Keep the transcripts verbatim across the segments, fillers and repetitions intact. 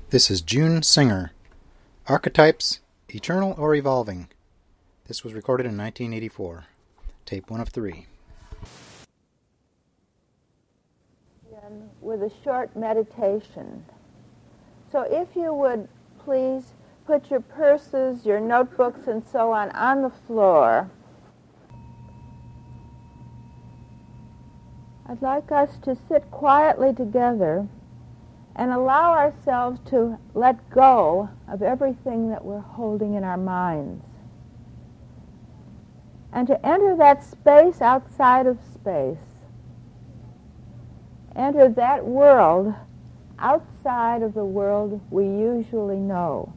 This is June Singer. Archetypes, Eternal or Evolving. This was recorded in nineteen eighty-four. Tape one of three. With a short meditation. So if you would please put your purses, your notebooks, and so on on the floor. I'd like us to sit quietly together and allow ourselves to let go of everything that we're holding in our minds. And to enter that space outside of space. Enter that world outside of the world we usually know.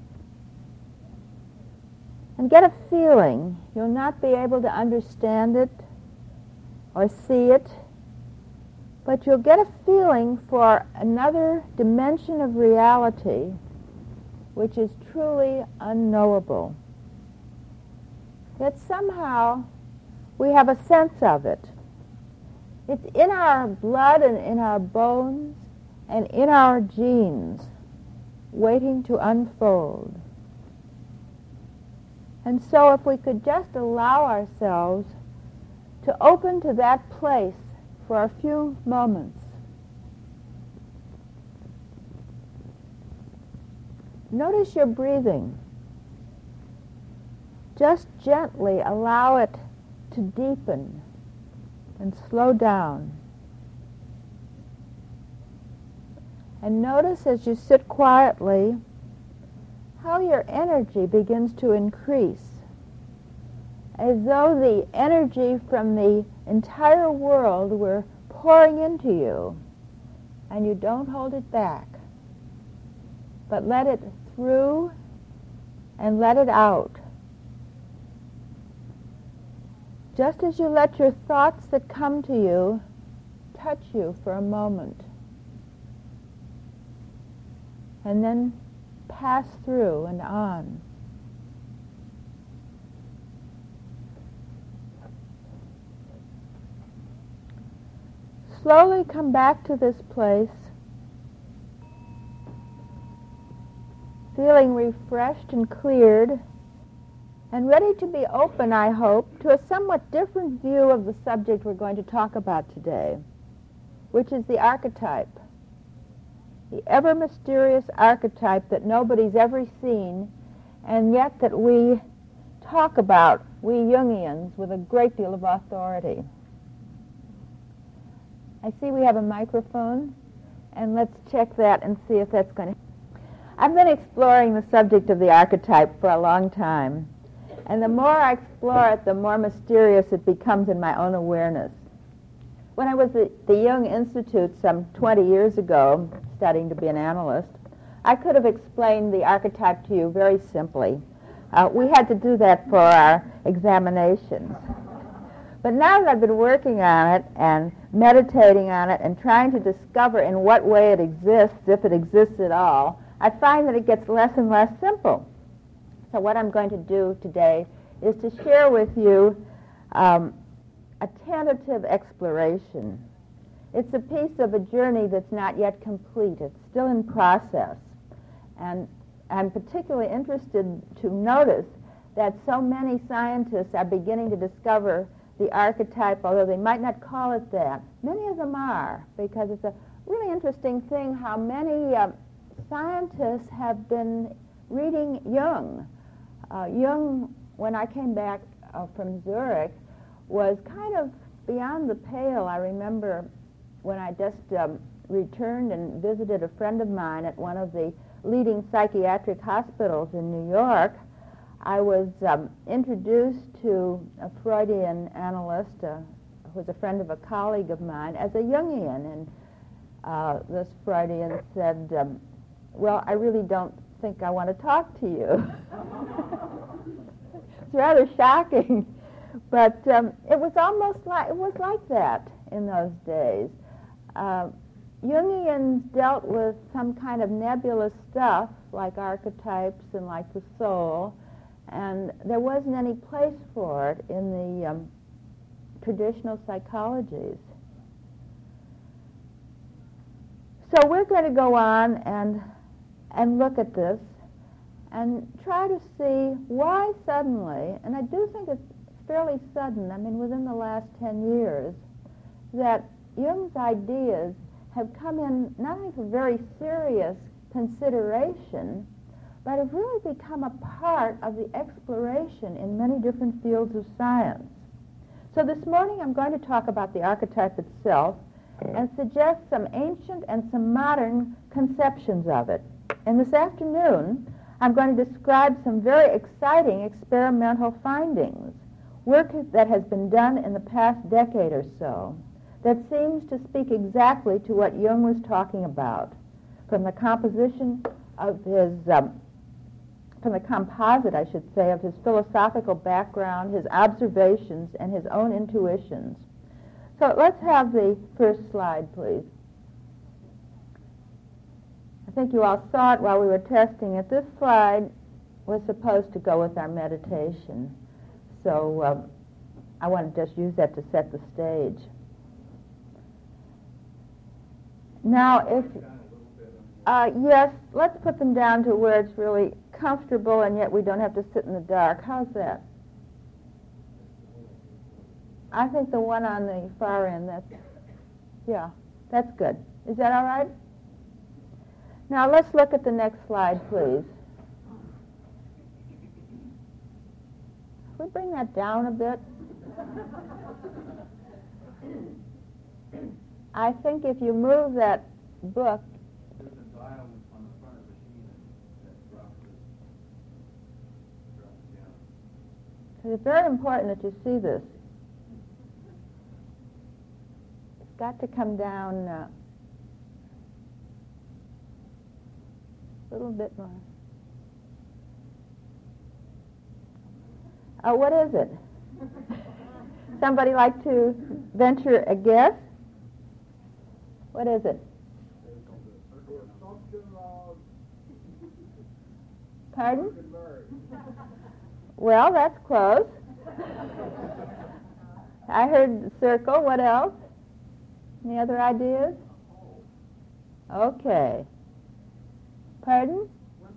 And get a feeling. You'll not be able to understand it or see it, but you'll get a feeling for another dimension of reality which is truly unknowable. Yet somehow we have a sense of it. It's in our blood and in our bones and in our genes, waiting to unfold. And so if we could just allow ourselves to open to that place for a few moments. Notice your breathing. Just gently allow it to deepen and slow down. And notice as you sit quietly how your energy begins to increase, as though the energy from the entire world were pouring into you, and you don't hold it back, but let it through and let it out. Just as you let your thoughts that come to you touch you for a moment, and then pass through and on. Slowly come back to this place, feeling refreshed and cleared, and ready to be open, I hope, to a somewhat different view of the subject we're going to talk about today, which is the archetype. The ever-mysterious archetype that nobody's ever seen, and yet that we talk about, we Jungians, with a great deal of authority. I see we have a microphone, and let's check that and see if that's going to... I've been exploring the subject of the archetype for a long time, and the more I explore it, the more mysterious it becomes in my own awareness. When I was at the Jung Institute some twenty years ago, studying to be an analyst, I could have explained the archetype to you very simply. Uh, we had to do that for our examinations. But now that I've been working on it and meditating on it and trying to discover in what way it exists, if it exists at all, I find that it gets less and less simple. So what I'm going to do today is to share with you um, a tentative exploration. It's a piece of a journey that's not yet complete. It's still in process. And I'm particularly interested to notice that so many scientists are beginning to discover the archetype, although they might not call it that. Many of them are, because it's a really interesting thing how many uh, scientists have been reading Jung. Uh, Jung, when I came back uh, from Zurich, was kind of beyond the pale. I remember when I just um, returned and visited a friend of mine at one of the leading psychiatric hospitals in New York, I was um, introduced to a Freudian analyst uh, who was a friend of a colleague of mine as a Jungian, and uh, this Freudian said, um, well, I really don't think I want to talk to you. It's rather shocking, but um, it was almost like, it was like that in those days. Uh, Jungians dealt with some kind of nebulous stuff like archetypes and like the soul, and there wasn't any place for it in the um, traditional psychologies. So we're going to go on and and look at this and try to see why suddenly, and I do think it's fairly sudden, I mean within the last ten years, that Jung's ideas have come in not only for very serious consideration, but have really become a part of the exploration in many different fields of science. So this morning I'm going to talk about the archetype itself and suggest some ancient and some modern conceptions of it. And this afternoon I'm going to describe some very exciting experimental findings, work that has been done in the past decade or so, that seems to speak exactly to what Jung was talking about, from the composition of his, um, from the composite, I should say, of his philosophical background, his observations, and his own intuitions. So let's have the first slide, please. I think you all saw it while we were testing it. This slide was supposed to go with our meditation, so um, I want to just use that to set the stage. Now, if, uh, yes, let's put them down to where it's really comfortable and yet we don't have to sit in the dark. How's that? I think the one on the far end, that's, yeah, that's good. Is that all right? Now, let's look at the next slide, please. Can we bring that down a bit? I think if you move that book, there's a dial on the front of the machine that drops it, drops it down. because it's very important that you see this. It's got to come down uh, a little bit more. Oh, what is it? Somebody like to venture a guess? What is it? Pardon? Well, that's close. I heard circle. What else? Any other ideas? Okay. Pardon?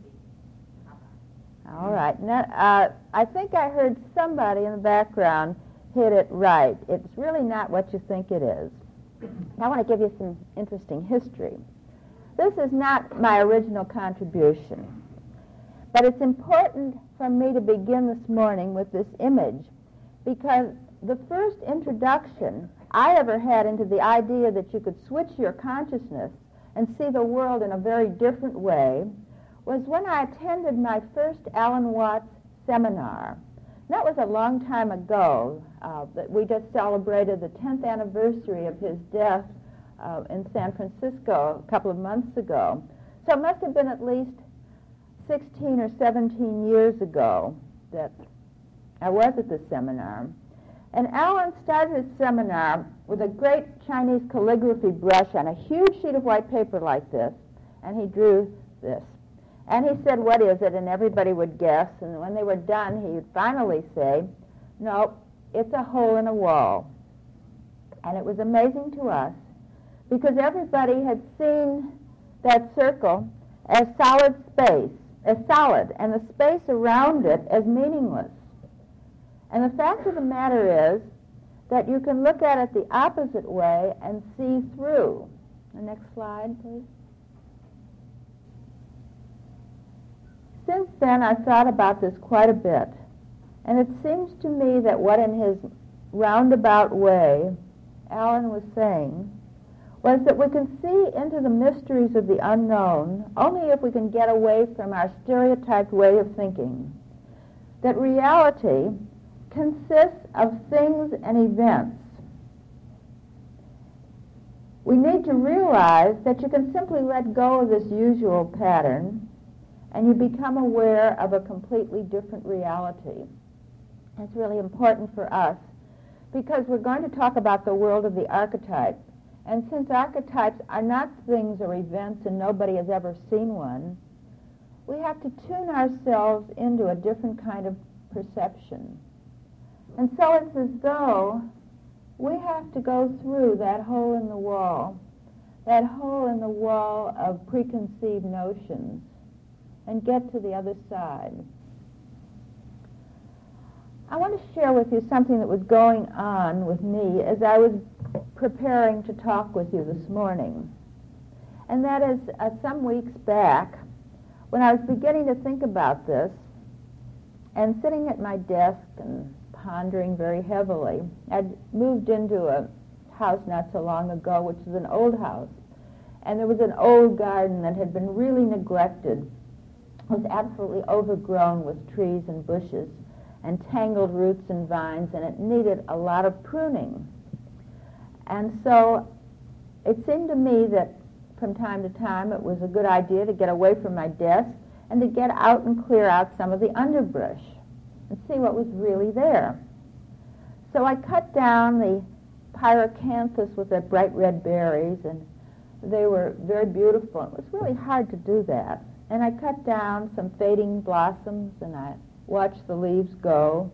All right. Now, uh, I think I heard somebody in the background hit it right. It's really not what you think it is. I want to give you some interesting history. This is not my original contribution, but it's important for me to begin this morning with this image because the first introduction I ever had into the idea that you could switch your consciousness and see the world in a very different way was when I attended my first Alan Watts seminar. That was a long time ago. Uh, that we just celebrated the tenth anniversary of his death uh, in San Francisco a couple of months ago. So it must have been at least sixteen or seventeen years ago that I was at this seminar. And Alan started his seminar with a great Chinese calligraphy brush on a huge sheet of white paper like this, and he drew this. And he said, "What is it?" And everybody would guess. And when they were done, he would finally say, "No, it's a hole in a wall." And it was amazing to us because everybody had seen that circle as solid space, as solid, and the space around it as meaningless. And the fact of the matter is that you can look at it the opposite way and see through. The next slide, please. Since then, I've thought about this quite a bit, and it seems to me that what in his roundabout way Alan was saying was that we can see into the mysteries of the unknown only if we can get away from our stereotyped way of thinking, that reality consists of things and events. We need to realize that you can simply let go of this usual pattern and you become aware of a completely different reality. That's really important for us because we're going to talk about the world of the archetype. And since archetypes are not things or events and nobody has ever seen one, we have to tune ourselves into a different kind of perception. And so it's as though we have to go through that hole in the wall, that hole in the wall of preconceived notions, and get to the other side. I want to share with you something that was going on with me as I was preparing to talk with you this morning. And that is, uh, some weeks back, when I was beginning to think about this, and sitting at my desk and pondering very heavily, I'd moved into a house not so long ago, which is an old house. And there was an old garden that had been really neglected. It was absolutely overgrown with trees and bushes and tangled roots and vines, and it needed a lot of pruning. And so it seemed to me that from time to time it was a good idea to get away from my desk and to get out and clear out some of the underbrush and see what was really there. So I cut down the pyrocanthus with their bright red berries, and they were very beautiful. It was really hard to do that. And I cut down some fading blossoms, and I watched the leaves go.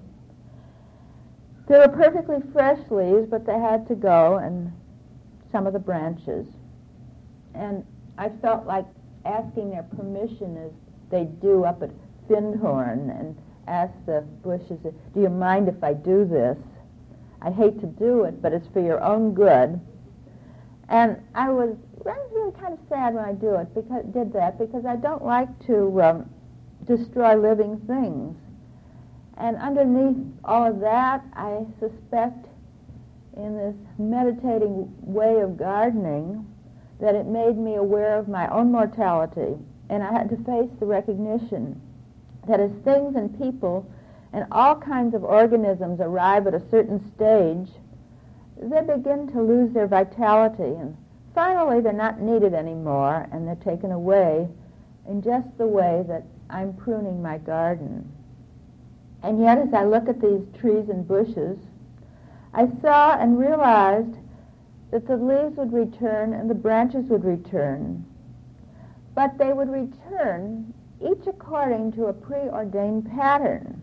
They were perfectly fresh leaves, but they had to go, and some of the branches. And I felt like asking their permission, as they do up at Findhorn, and ask the bushes, do you mind if I do this? I hate to do it, but it's for your own good. And I was, I was really kind of sad when I do it, because did that, because I don't like to um, destroy living things. And underneath all of that, I suspect, in this meditating way of gardening, that it made me aware of my own mortality. And I had to face the recognition that as things and people and all kinds of organisms arrive at a certain stage, they begin to lose their vitality, and finally they're not needed anymore, and they're taken away in just the way that I'm pruning my garden. And yet, as I look at these trees and bushes, I saw and realized that the leaves would return and the branches would return, but they would return each according to a preordained pattern.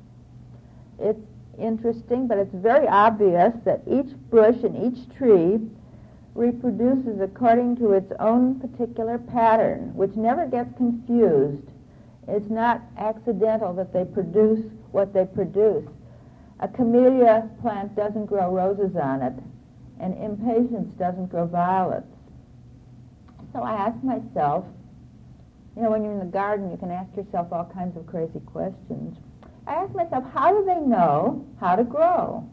It's interesting, but it's very obvious that each bush and each tree reproduces according to its own particular pattern, which never gets confused. It's not accidental that they produce what they produce. A camellia plant doesn't grow roses on it, and impatiens doesn't grow violets. So I asked myself, you know, when you're in the garden, you can ask yourself all kinds of crazy questions. I asked myself, how do they know how to grow?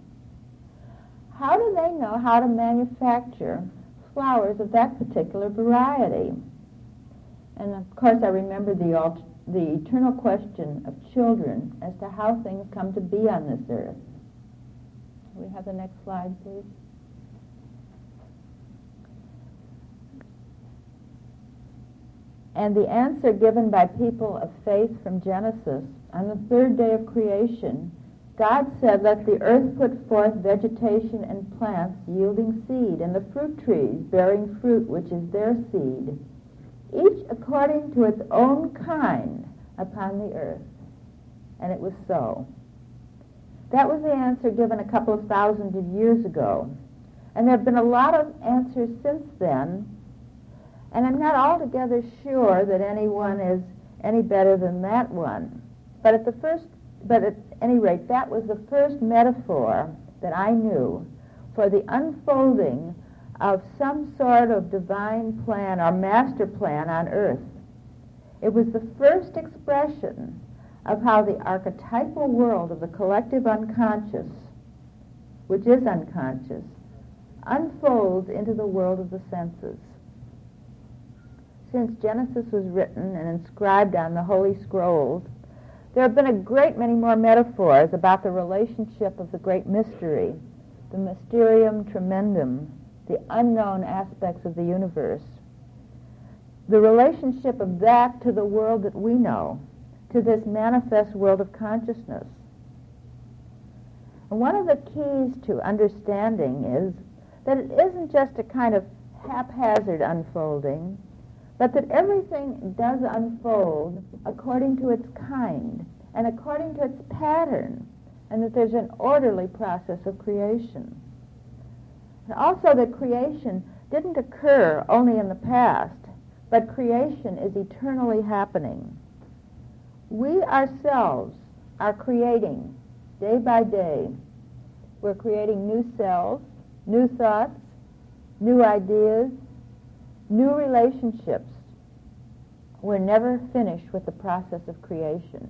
How do they know how to manufacture flowers of that particular variety? And of course I remember the, alt- the eternal question of children as to how things come to be on this earth. Can we have the next slide, please? And the answer given by people of faith from Genesis, on the third day of creation, God said, let the earth put forth vegetation and plants yielding seed, and the fruit trees bearing fruit, which is their seed, each according to its own kind upon the earth. And it was so. That was the answer given a couple of thousands of years ago. And there have been a lot of answers since then, and I'm not altogether sure that anyone is any better than that one. But at the first, but at any rate, that was the first metaphor that I knew for the unfolding of some sort of divine plan or master plan on earth. It was the first expression of how the archetypal world of the collective unconscious, which is unconscious, unfolds into the world of the senses. Since Genesis was written and inscribed on the Holy Scrolls, there have been a great many more metaphors about the relationship of the great mystery, the mysterium tremendum, the unknown aspects of the universe, the relationship of that to the world that we know, to this manifest world of consciousness. And one of the keys to understanding is that it isn't just a kind of haphazard unfolding, but that everything does unfold according to its kind and according to its pattern, and that there's an orderly process of creation. And also that creation didn't occur only in the past, but creation is eternally happening. We ourselves are creating, day by day. We're creating new selves, new thoughts, new ideas, new relationships. We're never finished with the process of creation.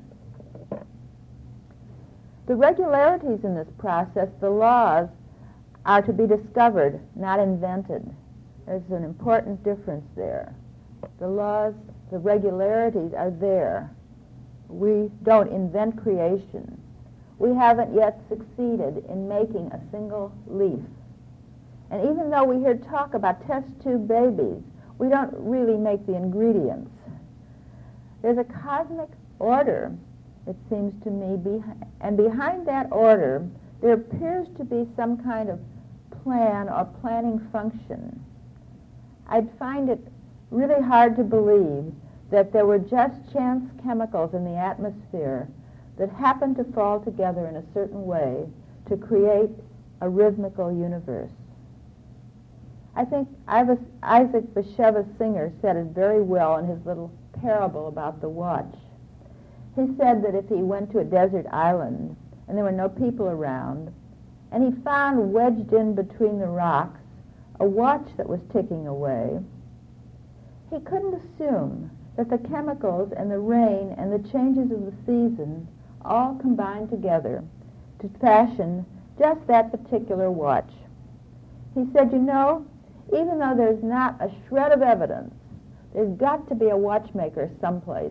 The regularities in this process, the laws, are to be discovered, not invented. There's an important difference there. The laws, the regularities are there. We don't invent creation. We haven't yet succeeded in making a single leaf. And even though we hear talk about test tube babies, we don't really make the ingredients. There's a cosmic order, it seems to me, beh- and behind that order there appears to be some kind of plan or planning function. I'd find it really hard to believe that there were just chance chemicals in the atmosphere that happened to fall together in a certain way to create a rhythmical universe. I think Isaac Bashevis Singer said it very well in his little parable about the watch. He said that if he went to a desert island and there were no people around, and he found wedged in between the rocks a watch that was ticking away, he couldn't assume that the chemicals and the rain and the changes of the season all combined together to fashion just that particular watch. He said, you know, even though there's not a shred of evidence, there's got to be a watchmaker someplace.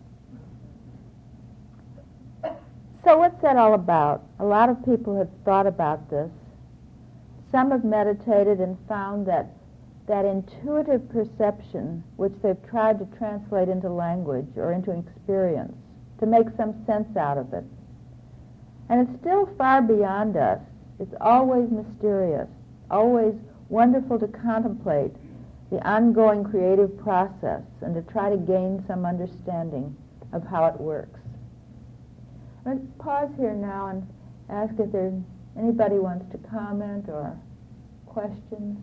So what's that all about? A lot of people have thought about this. Some have meditated and found that that intuitive perception, which they've tried to translate into language or into experience, to make some sense out of it. And it's still far beyond us. It's always mysterious, always wonderful to contemplate the ongoing creative process and to try to gain some understanding of how it works. Let's pause here now and ask if there's anybody wants to comment or questions.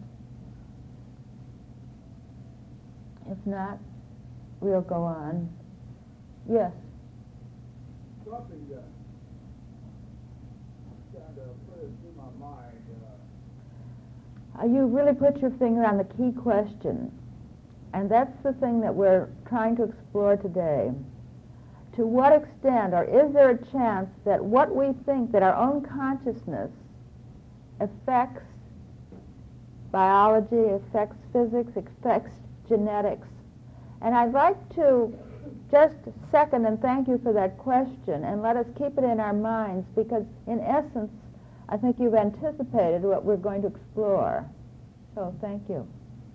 If not, we'll go on. Yes? Something that kind of put it through my mind. Uh, Uh, you really put your finger on the key question, and that's the thing that we're trying to explore today. To what extent, or is there a chance that what we think, that our own consciousness affects biology, affects physics, affects genetics? And I'd like to just second and thank you for that question, and let us keep it in our minds, because in essence, I think you've anticipated what we're going to explore. So thank you.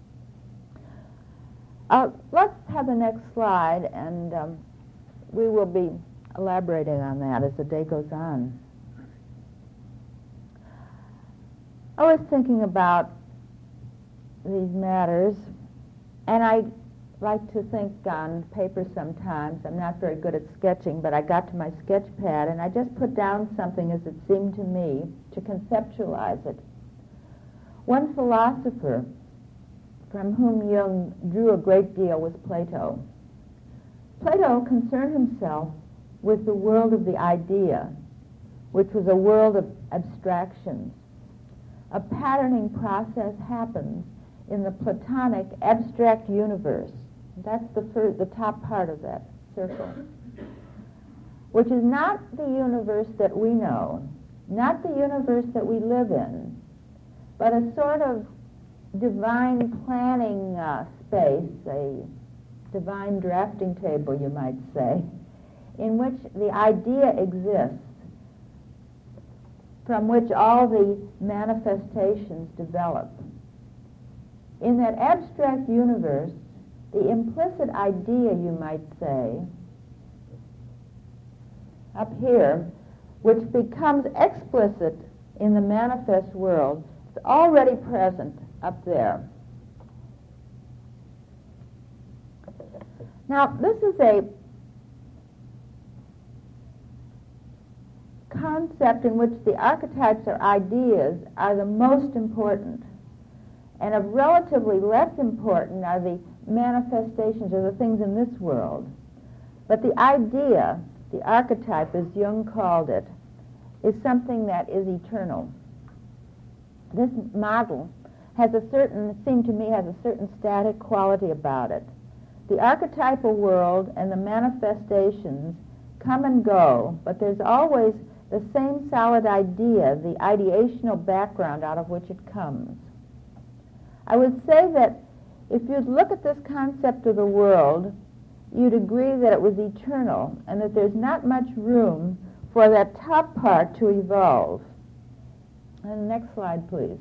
Uh, let's have the next slide, and um, we will be elaborating on that as the day goes on. I was thinking about these matters, and I like to think on paper sometimes. I'm not very good at sketching, but I got to my sketch pad, and I just put down something as it seemed to me to conceptualize it. One philosopher from whom Jung drew a great deal was Plato. Plato concerned himself with the world of the idea, which was a world of abstractions. A patterning process happens in the Platonic abstract universe. That's the first, the top part of that circle, which is not the universe that we know, not the universe that we live in, but a sort of divine planning uh, space, a divine drafting table, you might say, in which the idea exists, from which all the manifestations develop. In that abstract universe, the implicit idea, you might say, up here, which becomes explicit in the manifest world, is already present up there. Now, this is a concept in which the archetypes or ideas are the most important, and of relatively less important are the manifestations or the things in this world. But the idea, the archetype, as Jung called it, is something that is eternal. This model has a certain, seemed to me, has a certain static quality about it. The archetypal world and the manifestations come and go, but there's always the same solid idea, the ideational background out of which it comes. I would say that if you'd look at this concept of the world, you'd agree that it was eternal and that there's not much room for that top part to evolve. And next slide, please.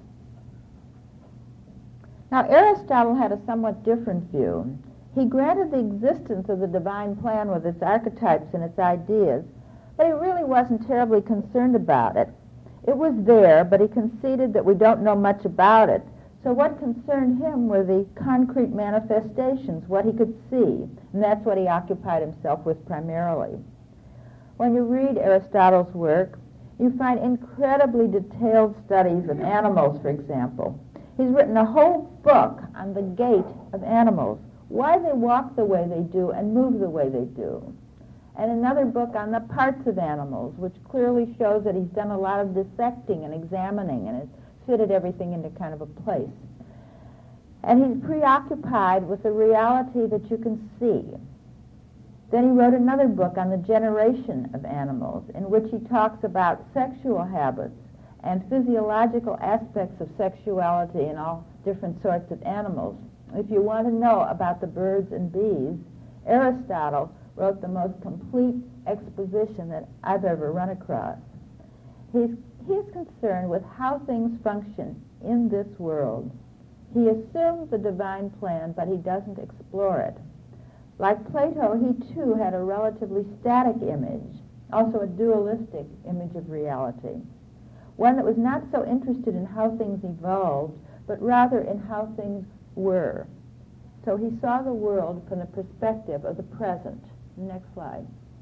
Now, Aristotle had a somewhat different view. He granted the existence of the divine plan with its archetypes and its ideas, but he really wasn't terribly concerned about it. It was there, but he conceded that we don't know much about it. So what concerned him were the concrete manifestations, what he could see, and that's what he occupied himself with primarily. When you read Aristotle's work, you find incredibly detailed studies of animals, for example. He's written a whole book on the gait of animals, why they walk the way they do and move the way they do. And another book on the parts of animals, which clearly shows that he's done a lot of dissecting and examining and has fitted everything into kind of a place. And he's preoccupied with the reality that you can see. Then he wrote another book on the generation of animals, in which he talks about sexual habits and physiological aspects of sexuality in all different sorts of animals. If you want to know about the birds and bees, Aristotle wrote the most complete exposition that I've ever run across. He's, he's concerned with how things function in this world. He assumes the divine plan, but he doesn't explore it. Like Plato, he too had a relatively static image, also a dualistic image of reality, one that was not so interested in how things evolved, but rather in how things were. So he saw the world from the perspective of the present. Next slide.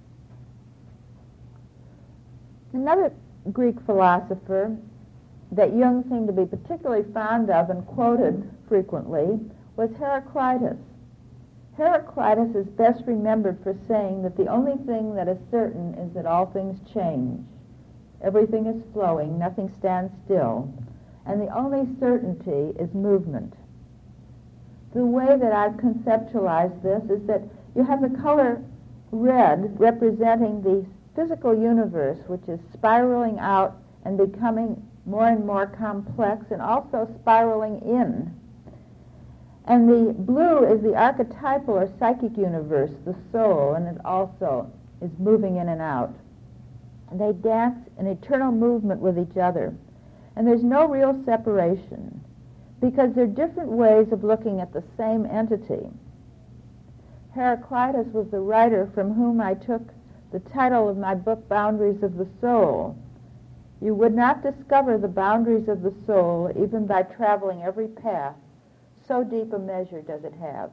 Another Greek philosopher that Jung seemed to be particularly fond of and quoted frequently was Heraclitus. Heraclitus is best remembered for saying that the only thing that is certain is that all things change. Everything is flowing, nothing stands still, and the only certainty is movement. The way that I've conceptualized this is that you have the color red representing the physical universe, which is spiraling out and becoming more and more complex and also spiraling in. And the blue is the archetypal or psychic universe, the soul, and it also is moving in and out. And they dance in eternal movement with each other. And there's no real separation, because they're different ways of looking at the same entity. Heraclitus was the writer from whom I took the title of my book, Boundaries of the Soul. You would not discover the boundaries of the soul even by traveling every path. So deep a measure does it have.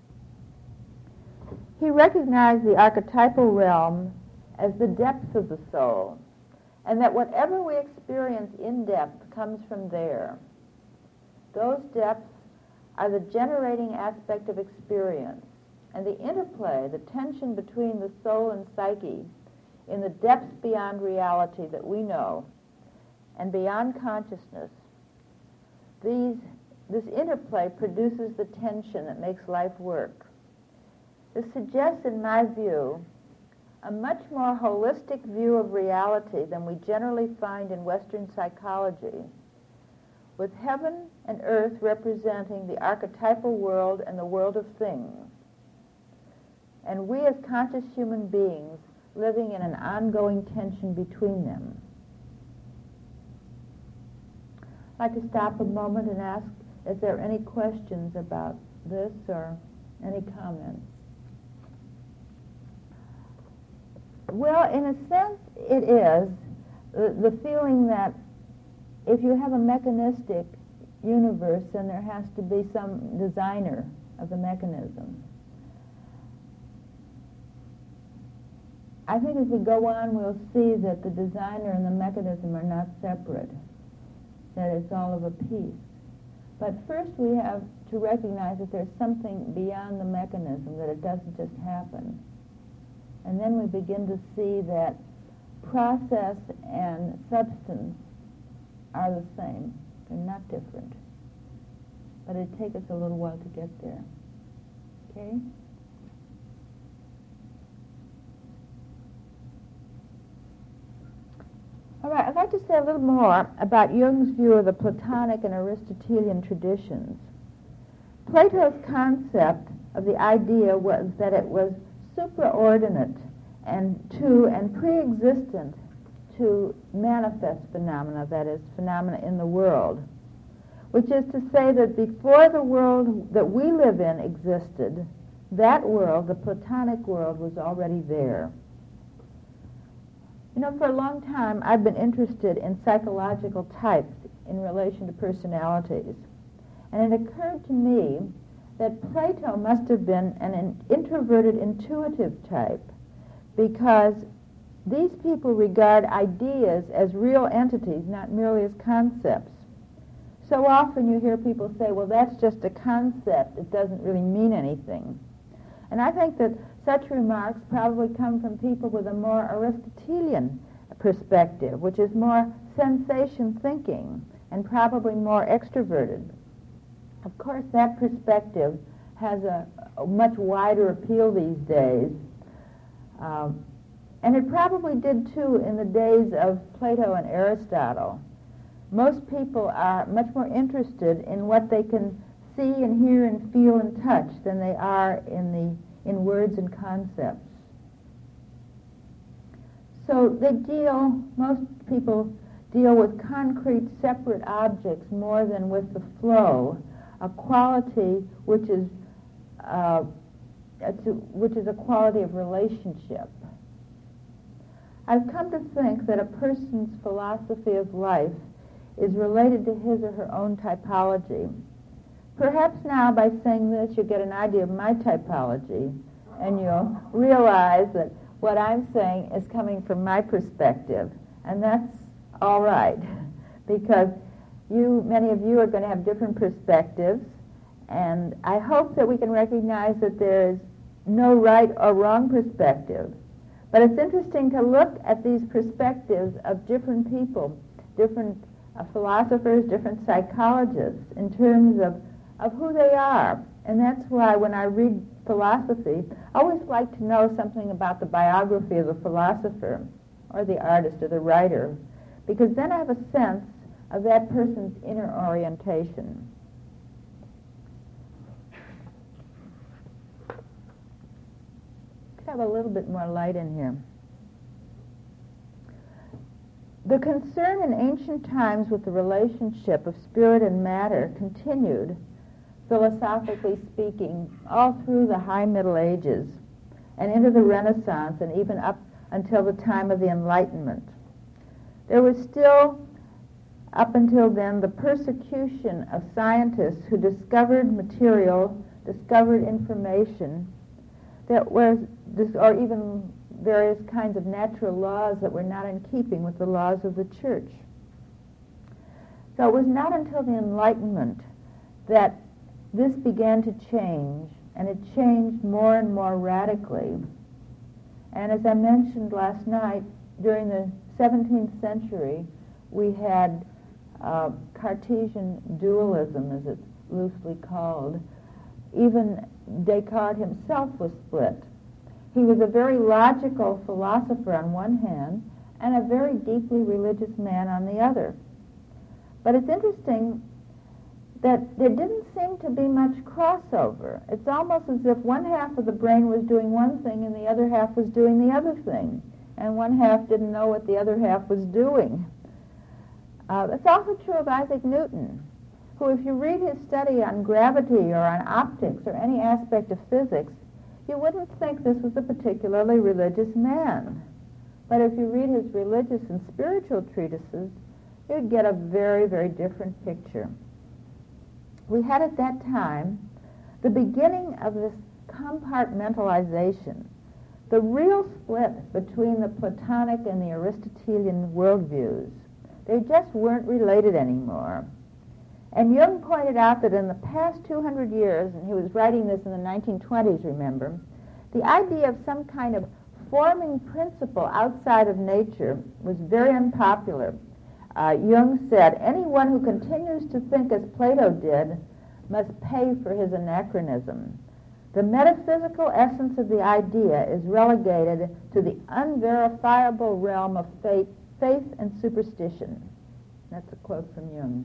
He recognized the archetypal realm as the depths of the soul, and that whatever we experience in depth comes from there. Those depths are the generating aspect of experience, and the interplay, the tension between the soul and psyche in the depths beyond reality that we know and beyond consciousness, these This interplay produces the tension that makes life work. This suggests, in my view, a much more holistic view of reality than we generally find in Western psychology, with heaven and earth representing the archetypal world and the world of things, and we as conscious human beings living in an ongoing tension between them. I'd like to stop a moment and ask, is there any questions about this or any comments? Well, in a sense, it is. The, the feeling that if you have a mechanistic universe, then there has to be some designer of the mechanism. I think as we go on, we'll see that the designer and the mechanism are not separate, that it's all of a piece. But first we have to recognize that there's something beyond the mechanism, that it doesn't just happen. And then we begin to see that process and substance are the same. They're not different. But it'd take us a little while to get there. Okay? All right, I'd like to say a little more about Jung's view of the Platonic and Aristotelian traditions. Plato's concept of the idea was that it was supraordinate and to and pre-existent to manifest phenomena, that is, phenomena in the world, which is to say that before the world that we live in existed, that world, the Platonic world, was already there. You know, for a long time, I've been interested in psychological types in relation to personalities. And it occurred to me that Plato must have been an introverted intuitive type, because these people regard ideas as real entities, not merely as concepts. So often you hear people say, well, that's just a concept. It doesn't really mean anything. And I think that such remarks probably come from people with a more Aristotelian perspective, which is more sensation thinking and probably more extroverted. Of course, that perspective has a, a much wider appeal these days. Um, and it probably did too in the days of Plato and Aristotle. Most people are much more interested in what they can see and hear and feel and touch than they are in the in words and concepts. So they deal, most people deal with concrete separate objects more than with the flow, a quality which is uh, which is a quality of relationship. I've come to think that a person's philosophy of life is related to his or her own typology. Perhaps now, by saying this, you get an idea of my typology, and you'll realize that what I'm saying is coming from my perspective, and that's all right, because you, many of you are going to have different perspectives, and I hope that we can recognize that there is no right or wrong perspective. But it's interesting to look at these perspectives of different people, different uh, philosophers, different psychologists, in terms of, of who they are. And that's why when I read philosophy, I always like to know something about the biography of the philosopher or the artist or the writer, because then I have a sense of that person's inner orientation. Could have a little bit more light in here. The concern in ancient times with the relationship of spirit and matter continued, philosophically speaking, all through the High Middle Ages and into the Renaissance and even up until the time of the Enlightenment. There was still, up until then, the persecution of scientists who discovered material, discovered information that was, or even various kinds of natural laws that were not in keeping with the laws of the church. So it was not until the Enlightenment that this began to change, and it changed more and more radically. And as I mentioned last night, during the seventeenth century, we had uh, Cartesian dualism, as it's loosely called. Even Descartes himself was split. He was a very logical philosopher on one hand and a very deeply religious man on the other. But it's interesting that there didn't seem to be much crossover. It's almost as if one half of the brain was doing one thing and the other half was doing the other thing, and one half didn't know what the other half was doing. Uh, it's also true of Isaac Newton, who, if you read his study on gravity or on optics or any aspect of physics, you wouldn't think this was a particularly religious man. But if you read his religious and spiritual treatises, you'd get a very, very different picture. We had at that time the beginning of this compartmentalization, the real split between the Platonic and the Aristotelian worldviews. They just weren't related anymore. And Jung pointed out that in the past two hundred years, and he was writing this in the nineteen twenties, remember, the idea of some kind of forming principle outside of nature was very unpopular. Uh, Jung said, anyone who continues to think as Plato did must pay for his anachronism. The metaphysical essence of the idea is relegated to the unverifiable realm of faith, faith and superstition. That's a quote from Jung.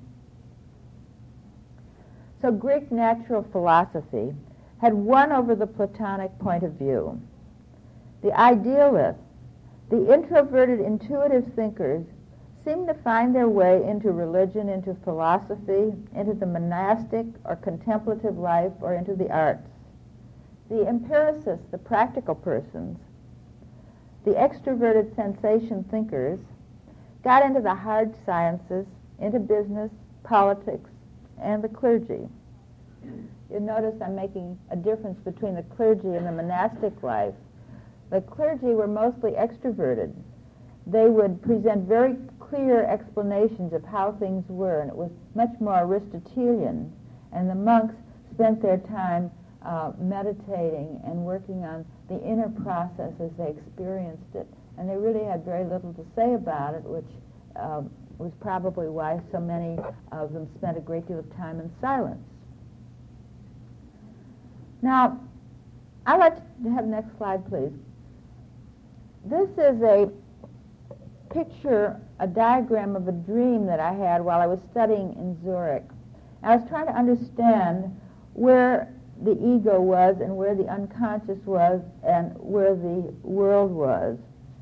So Greek natural philosophy had won over the Platonic point of view. The idealists, the introverted intuitive thinkers, seemed to find their way into religion, into philosophy, into the monastic or contemplative life, or into the arts. The empiricists, the practical persons, the extroverted sensation thinkers, got into the hard sciences, into business, politics, and the clergy. You'll notice I'm making a difference between the clergy and the monastic life. The clergy were mostly extroverted. They would present very clear explanations of how things were, and it was much more Aristotelian. And the monks spent their time uh, meditating and working on the inner process as they experienced it. And they really had very little to say about it, which uh, was probably why so many of them spent a great deal of time in silence. Now, I'd like to have the next slide, please. This is a picture, a diagram of a dream that I had while I was studying in Zurich. I was trying to understand where the ego was and where the unconscious was and where the world was.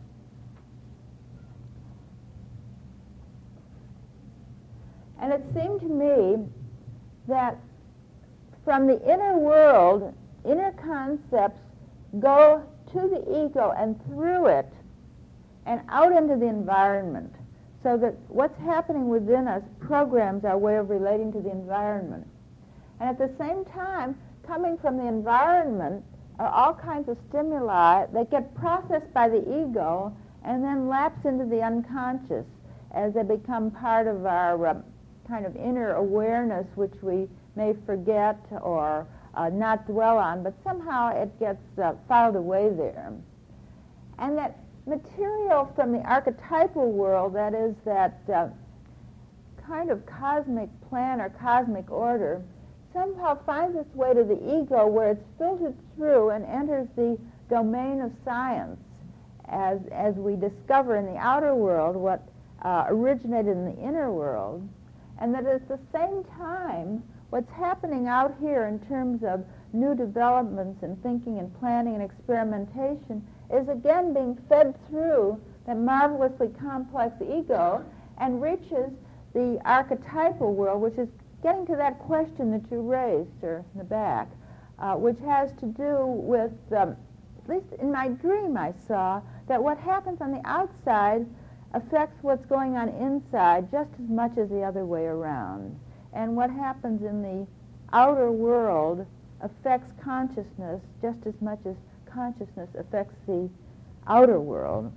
And it seemed to me that from the inner world, inner concepts go to the ego and through it and out into the environment, so that what's happening within us programs our way of relating to the environment. And at the same time, coming from the environment are all kinds of stimuli that get processed by the ego and then lapse into the unconscious as they become part of our uh, kind of inner awareness, which we may forget or uh, not dwell on, but somehow it gets uh, filed away there. And that material from the archetypal world, that is that uh, kind of cosmic plan or cosmic order, somehow finds its way to the ego, where it's filtered through and enters the domain of science as, as we discover in the outer world what uh, originated in the inner world. And that at the same time, what's happening out here in terms of new developments in thinking and planning and experimentation is again being fed through that marvelously complex ego and reaches the archetypal world, which is getting to that question that you raised, sir, in the back, uh, which has to do with, um, at least in my dream I saw, that what happens on the outside affects what's going on inside just as much as the other way around. And what happens in the outer world affects consciousness just as much as consciousness affects the outer world.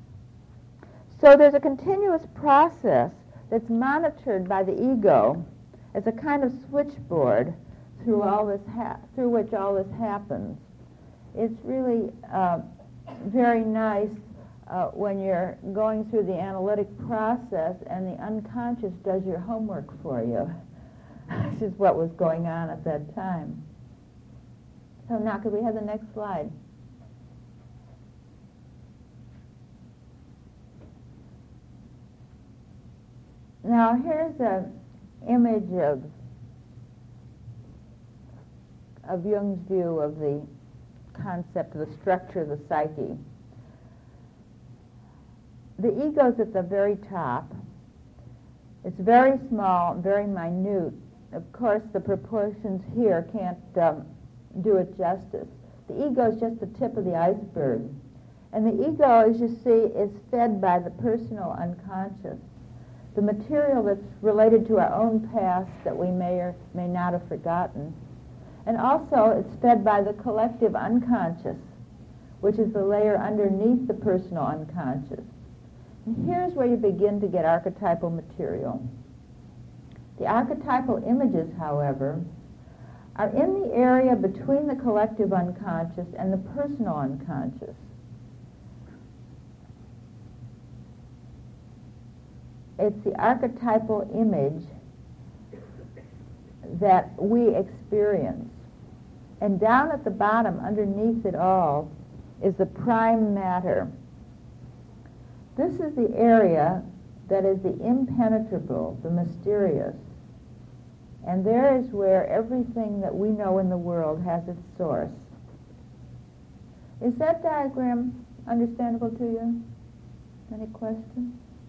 So there's a continuous process that's monitored by the ego as a kind of switchboard through all this ha- through which all this happens. It's really uh, very nice uh, when you're going through the analytic process and the unconscious does your homework for you. This is what was going on at that time. So now could we have the next slide? Now here's an image of of Jung's view of the concept of the structure of the psyche. The ego's at the very top. It's very small, very minute. Of course, the proportions here can't um, do it justice. The ego is just the tip of the iceberg. And the ego, as you see, is fed by the personal unconscious, the material that's related to our own past that we may or may not have forgotten. And also, it's fed by the collective unconscious, which is the layer underneath the personal unconscious. And here's where you begin to get archetypal material. The archetypal images, however, are in the area between the collective unconscious and the personal unconscious. it's the archetypal image that we experience. And down at the bottom, underneath it all, is the prime matter. This is the area that is the impenetrable, the mysterious. And there is where everything that we know in the world has its source. Is that diagram understandable to you? Any questions?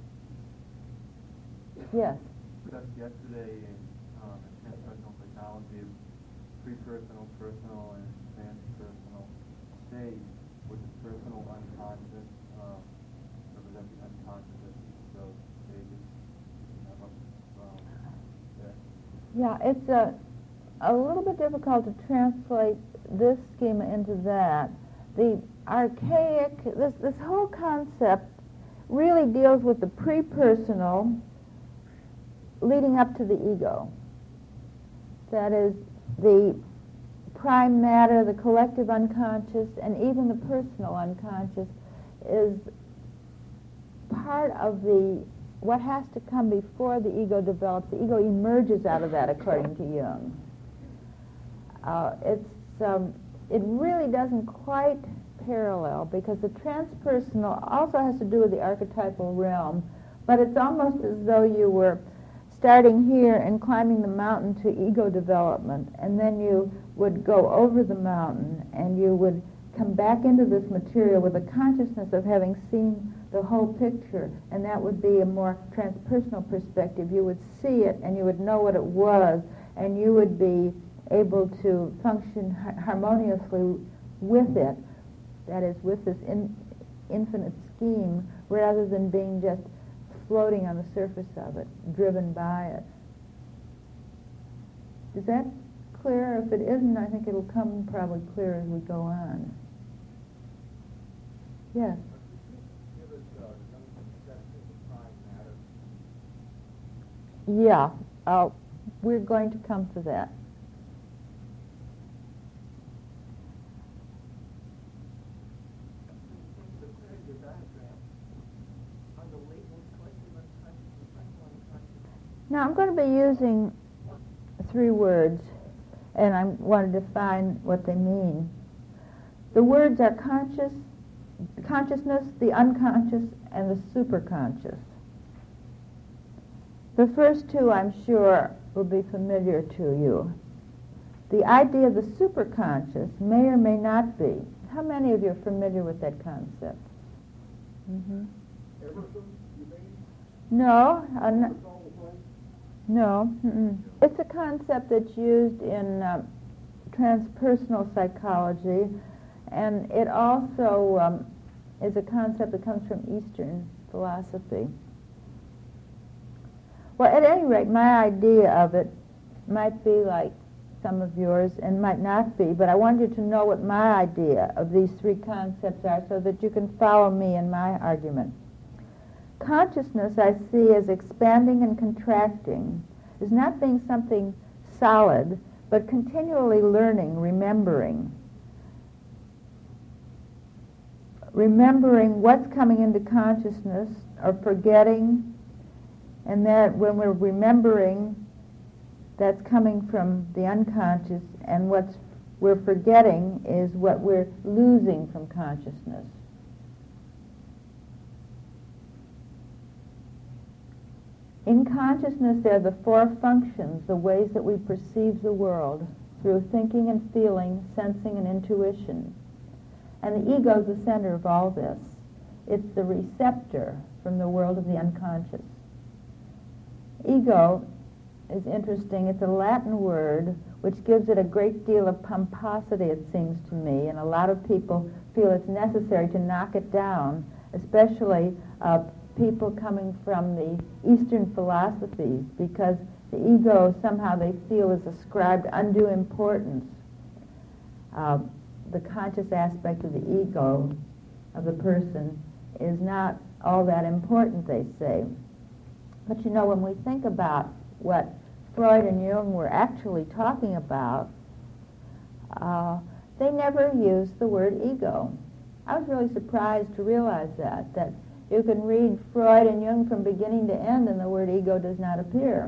Yes. Discussed yesterday in, um, in transpersonal psychology, pre-personal, personal, and transpersonal state, with the personal unconscious um, represent the unconscious of each of those stages. Um, there. Yeah, it's a, a little bit difficult to translate this schema into that. The archaic, this, this whole concept really deals with the pre-personal leading up to the ego. That is, the prime matter, the collective unconscious, and even the personal unconscious is part of the what has to come before the ego develops. The ego emerges out of that, according to Jung. Uh, it's um, it really doesn't quite parallel, because the transpersonal also has to do with the archetypal realm, but it's almost as though you were starting here and climbing the mountain to ego development, and then you would go over the mountain and you would come back into this material with a consciousness of having seen the whole picture, and that would be a more transpersonal perspective. You would see it and you would know what it was, and you would be able to function ha- harmoniously with it, that is, with this in, infinite scheme, rather than being just floating on the surface of it, driven by it. Is that clear? If it isn't, I think it'll come probably clear as we go on. Yes? Yeah, uh, we're going to come to that. Now I'm going to be using three words, and I want to define what they mean. The words are conscious, consciousness, the unconscious, and the superconscious. The first two, I'm sure, will be familiar to you. The idea of the superconscious may or may not be. How many of you are familiar with that concept? Mm-hmm. No, uh, n- no. Mm-mm. It's a concept that's used in uh, transpersonal psychology, and it also um, is a concept that comes from Eastern philosophy. Well, at any rate, my idea of it might be like some of yours and might not be, but I want you to know what my idea of these three concepts are so that you can follow me in my argument. Consciousness, I see as expanding and contracting, as not being something solid, but continually learning, remembering. Remembering what's coming into consciousness, or forgetting, and that when we're remembering, that's coming from the unconscious, and what we're forgetting is what we're losing from consciousness. In consciousness, there are the four functions, the ways that we perceive the world, through thinking and feeling, sensing and intuition. And the ego is the center of all this. It's the receptor from the world of the unconscious. Ego is interesting. It's a Latin word which gives it a great deal of pomposity, it seems to me, and a lot of people feel it's necessary to knock it down, especially uh, people coming from the Eastern philosophies, because the ego somehow they feel is ascribed undue importance. Uh, the conscious aspect of the ego of the person is not all that important, they say. But you know, when we think about what Freud and Jung were actually talking about, uh, they never used the word ego. I was really surprised to realize that, that You can read Freud and Jung from beginning to end and the word ego does not appear.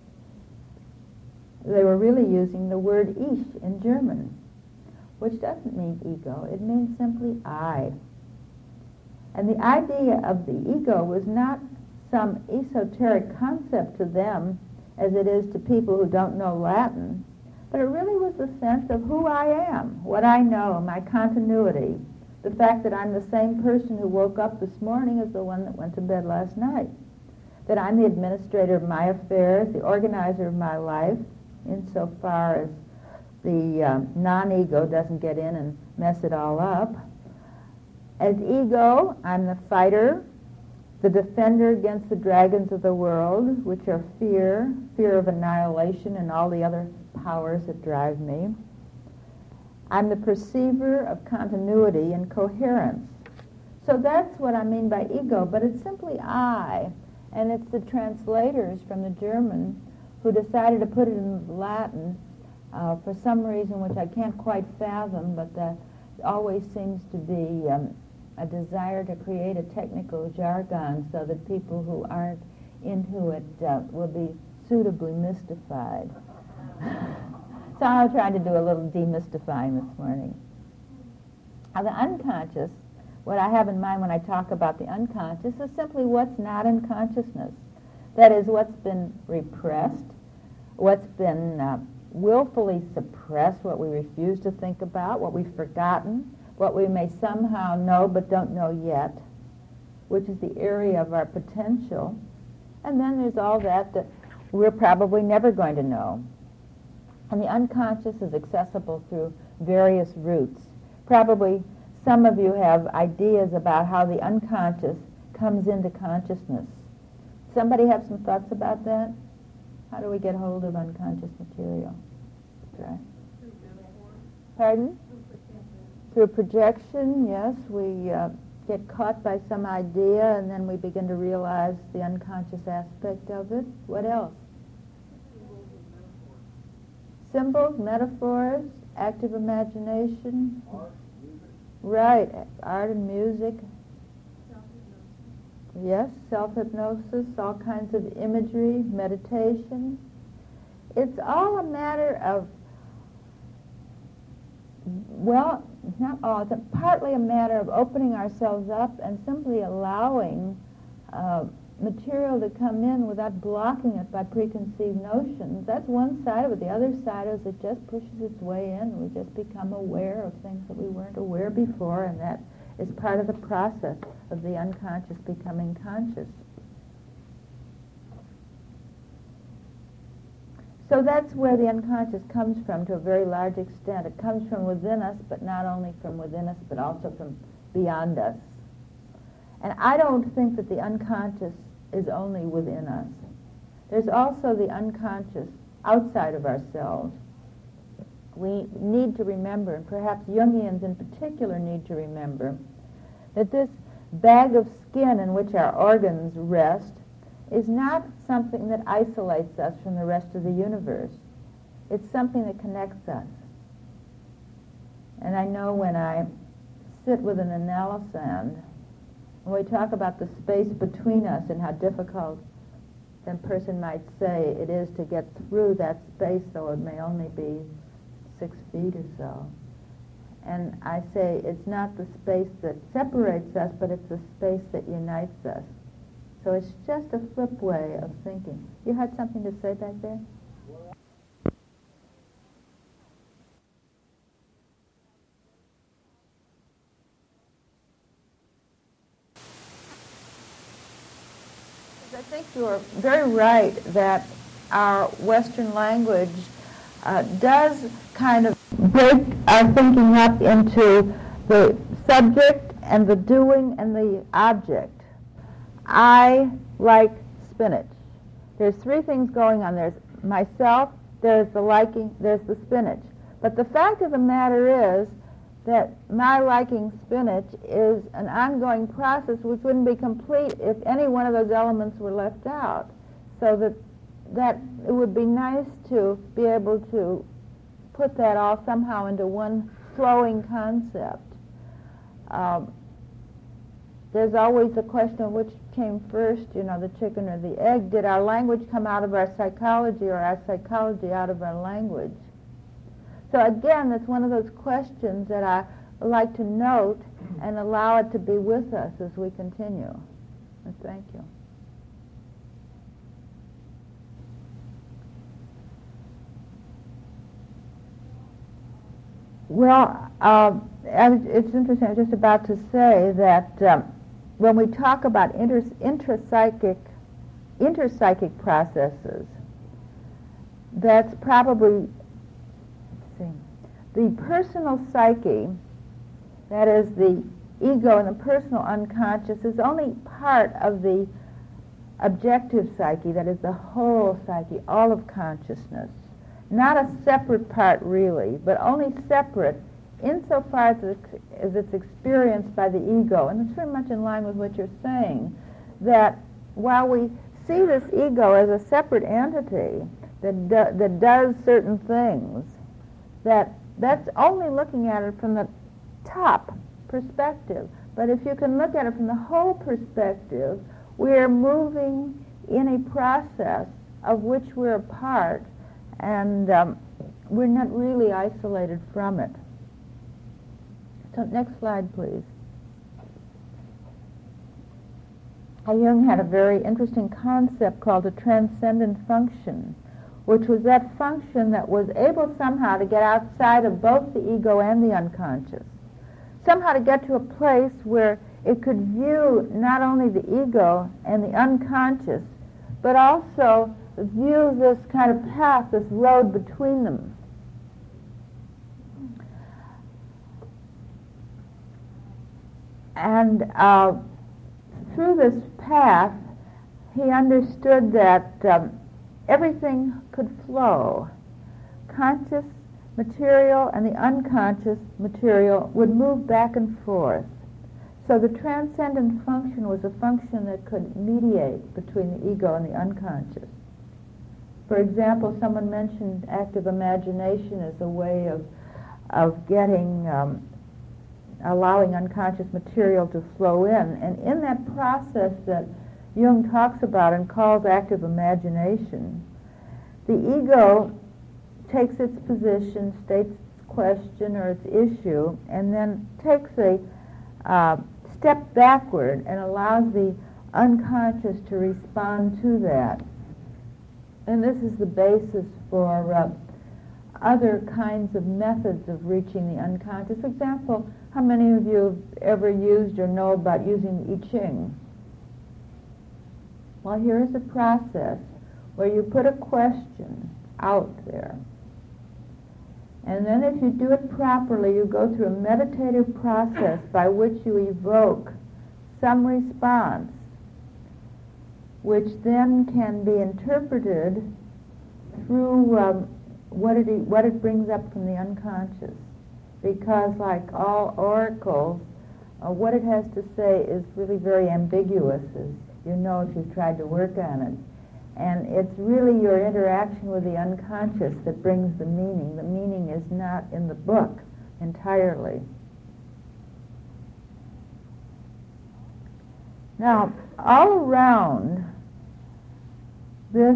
They were really using the word Ich in German, which doesn't mean ego. It means simply I. And the idea of the ego was not some esoteric concept to them as it is to people who don't know Latin, but it really was the sense of who I am, what I know, my continuity, the fact that I'm the same person who woke up this morning as the one that went to bed last night, that I'm the administrator of my affairs, the organizer of my life, insofar as the uh, non-ego doesn't get in and mess it all up. As ego, I'm the fighter, the defender against the dragons of the world, which are fear, fear of annihilation, and all the other powers that drive me. I'm the perceiver of continuity and coherence. So that's what I mean by ego, but it's simply I, and it's the translators from the German who decided to put it in Latin uh, for some reason which I can't quite fathom, but that always seems to be um, a desire to create a technical jargon so that people who aren't into it uh, will be suitably mystified. So I'll try to do a little demystifying this morning. Now, the unconscious, what I have in mind when I talk about the unconscious, is simply what's not in consciousness. That is, what's been repressed, what's been uh, willfully suppressed, what we refuse to think about, what we've forgotten, what we may somehow know but don't know yet, which is the area of our potential. And then there's all that that we're probably never going to know. And the unconscious is accessible through various routes. Probably some of you have ideas about how the unconscious comes into consciousness. Somebody have some thoughts about that? How do we get hold of unconscious material? Right. Pardon? Through projection, yes. We uh, get caught by some idea and then we begin to realize the unconscious aspect of it. What else? Symbols, metaphors, active imagination. Art, music. Right, art and music. Yes, self-hypnosis, all kinds of imagery, meditation. It's all a matter of, well, not all, it's partly a matter of opening ourselves up and simply allowing uh, material to come in without blocking it by preconceived notions. That's one side of it. The other side is it just pushes its way in. We just become aware of things that we weren't aware before, and that is part of the process of the unconscious becoming conscious. So that's where the unconscious comes from to a very large extent. It comes from within us, but not only from within us, but also from beyond us. And I don't think that the unconscious is only within us. There's also the unconscious outside of ourselves. We need to remember, and perhaps Jungians in particular need to remember, that this bag of skin in which our organs rest is not something that isolates us from the rest of the universe. It's something that connects us. And I know when I sit with an analysand, when we talk about the space between us and how difficult a person might say it is to get through that space, though it may only be six feet or so. And I say it's not the space that separates us, but it's the space that unites us. So it's just a flip way of thinking. You had something to say back there? I think you're very right that our Western language uh, does kind of break our thinking up into the subject and the doing and the object. I like spinach. There's three things going on. There's myself, there's the liking, there's the spinach. But the fact of the matter is that my liking spinach is an ongoing process which wouldn't be complete if any one of those elements were left out. So that that it would be nice to be able to put that all somehow into one flowing concept. Um, there's always the question of which came first, you know, the chicken or the egg. Did our language come out of our psychology or our psychology out of our language? So again, that's one of those questions that I like to note and allow it to be with us as we continue. And thank you. Well, uh, it's interesting. I was just about to say that um, when we talk about inter intrapsychic, interpsychic processes, that's probably, let's see, the personal psyche, that is the ego and the personal unconscious, is only part of the objective psyche, that is the whole psyche, all of consciousness. Not a separate part, really, but only separate insofar as it's, as it's experienced by the ego. And it's very much in line with what you're saying, that while we see this ego as a separate entity that, do, that does certain things, that that's only looking at it from the top perspective. But if you can look at it from the whole perspective, we're moving in a process of which we're a part, and um, we're not really isolated from it. So next slide, please. Jung had a very interesting concept called a transcendent function, which was that function that was able somehow to get outside of both the ego and the unconscious, somehow to get to a place where it could view not only the ego and the unconscious, but also view this kind of path, this road between them. And uh, through this path, he understood that um, everything could flow. Conscious material and the unconscious material would move back and forth. So the transcendent function was a function that could mediate between the ego and the unconscious. For example, someone mentioned active imagination as a way of, of getting, um, allowing unconscious material to flow in. And in that process that Jung talks about and calls active imagination, the ego takes its position, states its question or its issue, and then takes a uh, step backward and allows the unconscious to respond to that. And this is the basis for uh, other kinds of methods of reaching the unconscious. For example, how many of you have ever used or know about using the I Ching? Well, here's a process where you put a question out there. And then if you do it properly, you go through a meditative process by which you evoke some response, which then can be interpreted through um, what, it, what it brings up from the unconscious. Because like all oracles, uh, what it has to say is really very ambiguous, as you know if you've tried to work on it. And it's really your interaction with the unconscious that brings the meaning. The meaning is not in the book entirely. Now, all around this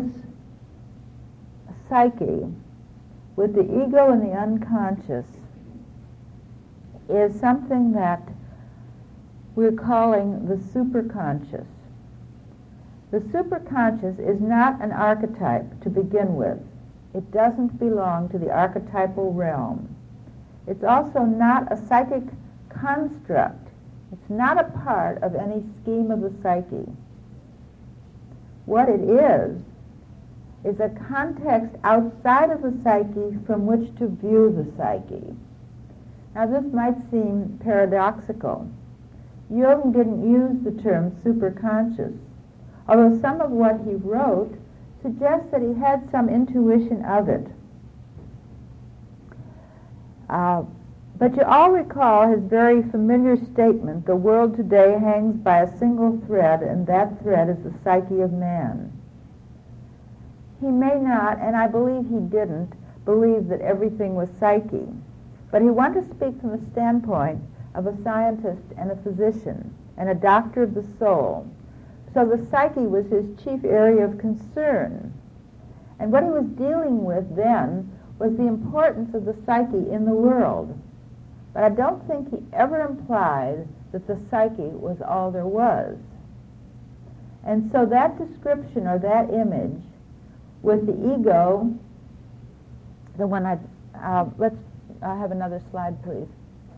psyche, with the ego and the unconscious, is something that we're calling the superconscious. The superconscious is not an archetype to begin with. It doesn't belong to the archetypal realm. It's also not a psychic construct. It's not a part of any scheme of the psyche. What it is, is a context outside of the psyche from which to view the psyche. Now this might seem paradoxical. Jung didn't use the term superconscious, although some of what he wrote suggests that he had some intuition of it. Uh, but you all recall his very familiar statement, the world today hangs by a single thread, and that thread is the psyche of man. He may not, and I believe he didn't, believe that everything was psyche, but he wanted to speak from the standpoint of a scientist and a physician and a doctor of the soul. So the psyche was his chief area of concern. And what he was dealing with then was the importance of the psyche in the world. But I don't think he ever implied that the psyche was all there was. And so that description or that image with the ego, the one I, uh, let's uh, have another slide, please.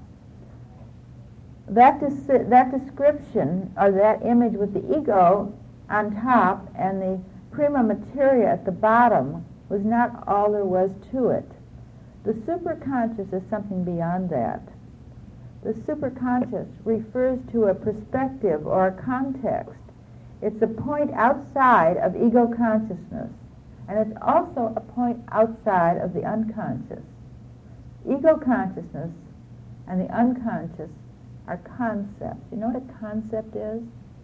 That, des- that description or that image with the ego on top and the prima materia at the bottom was not all there was to it. The superconscious is something beyond that. The superconscious refers to a perspective or a context. It's a point outside of ego consciousness, and it's also a point outside of the unconscious. Ego consciousness and the unconscious are concepts. You know what a concept is?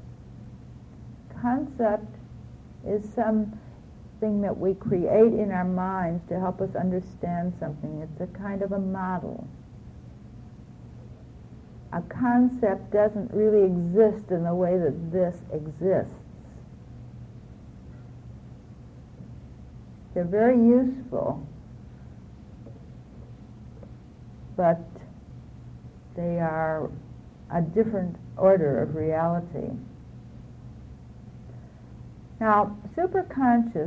Concept is something that we create in our minds to help us understand something. It's a kind of a model. A concept doesn't really exist in the way that this exists. They're very useful, but they are a different order of reality. Now, superconscious,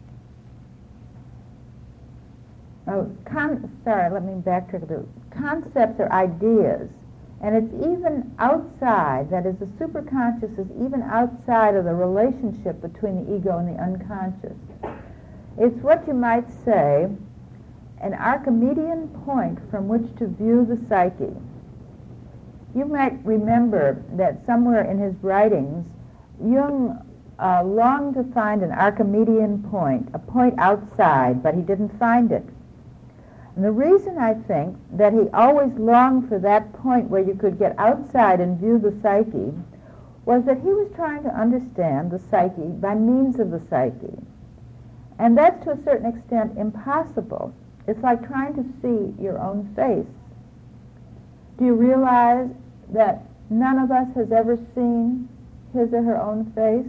oh, con, sorry, let me backtrack a bit. Concepts are ideas, and it's even outside, that is, the superconscious is even outside of the relationship between the ego and the unconscious. It's what you might say, an Archimedean point from which to view the psyche. You might remember that somewhere in his writings, Jung uh, longed to find an Archimedean point, a point outside, but he didn't find it. And the reason, I think, that he always longed for that point where you could get outside and view the psyche was that he was trying to understand the psyche by means of the psyche. And that's to a certain extent impossible. It's like trying to see your own face. Do you realize that none of us has ever seen his or her own face?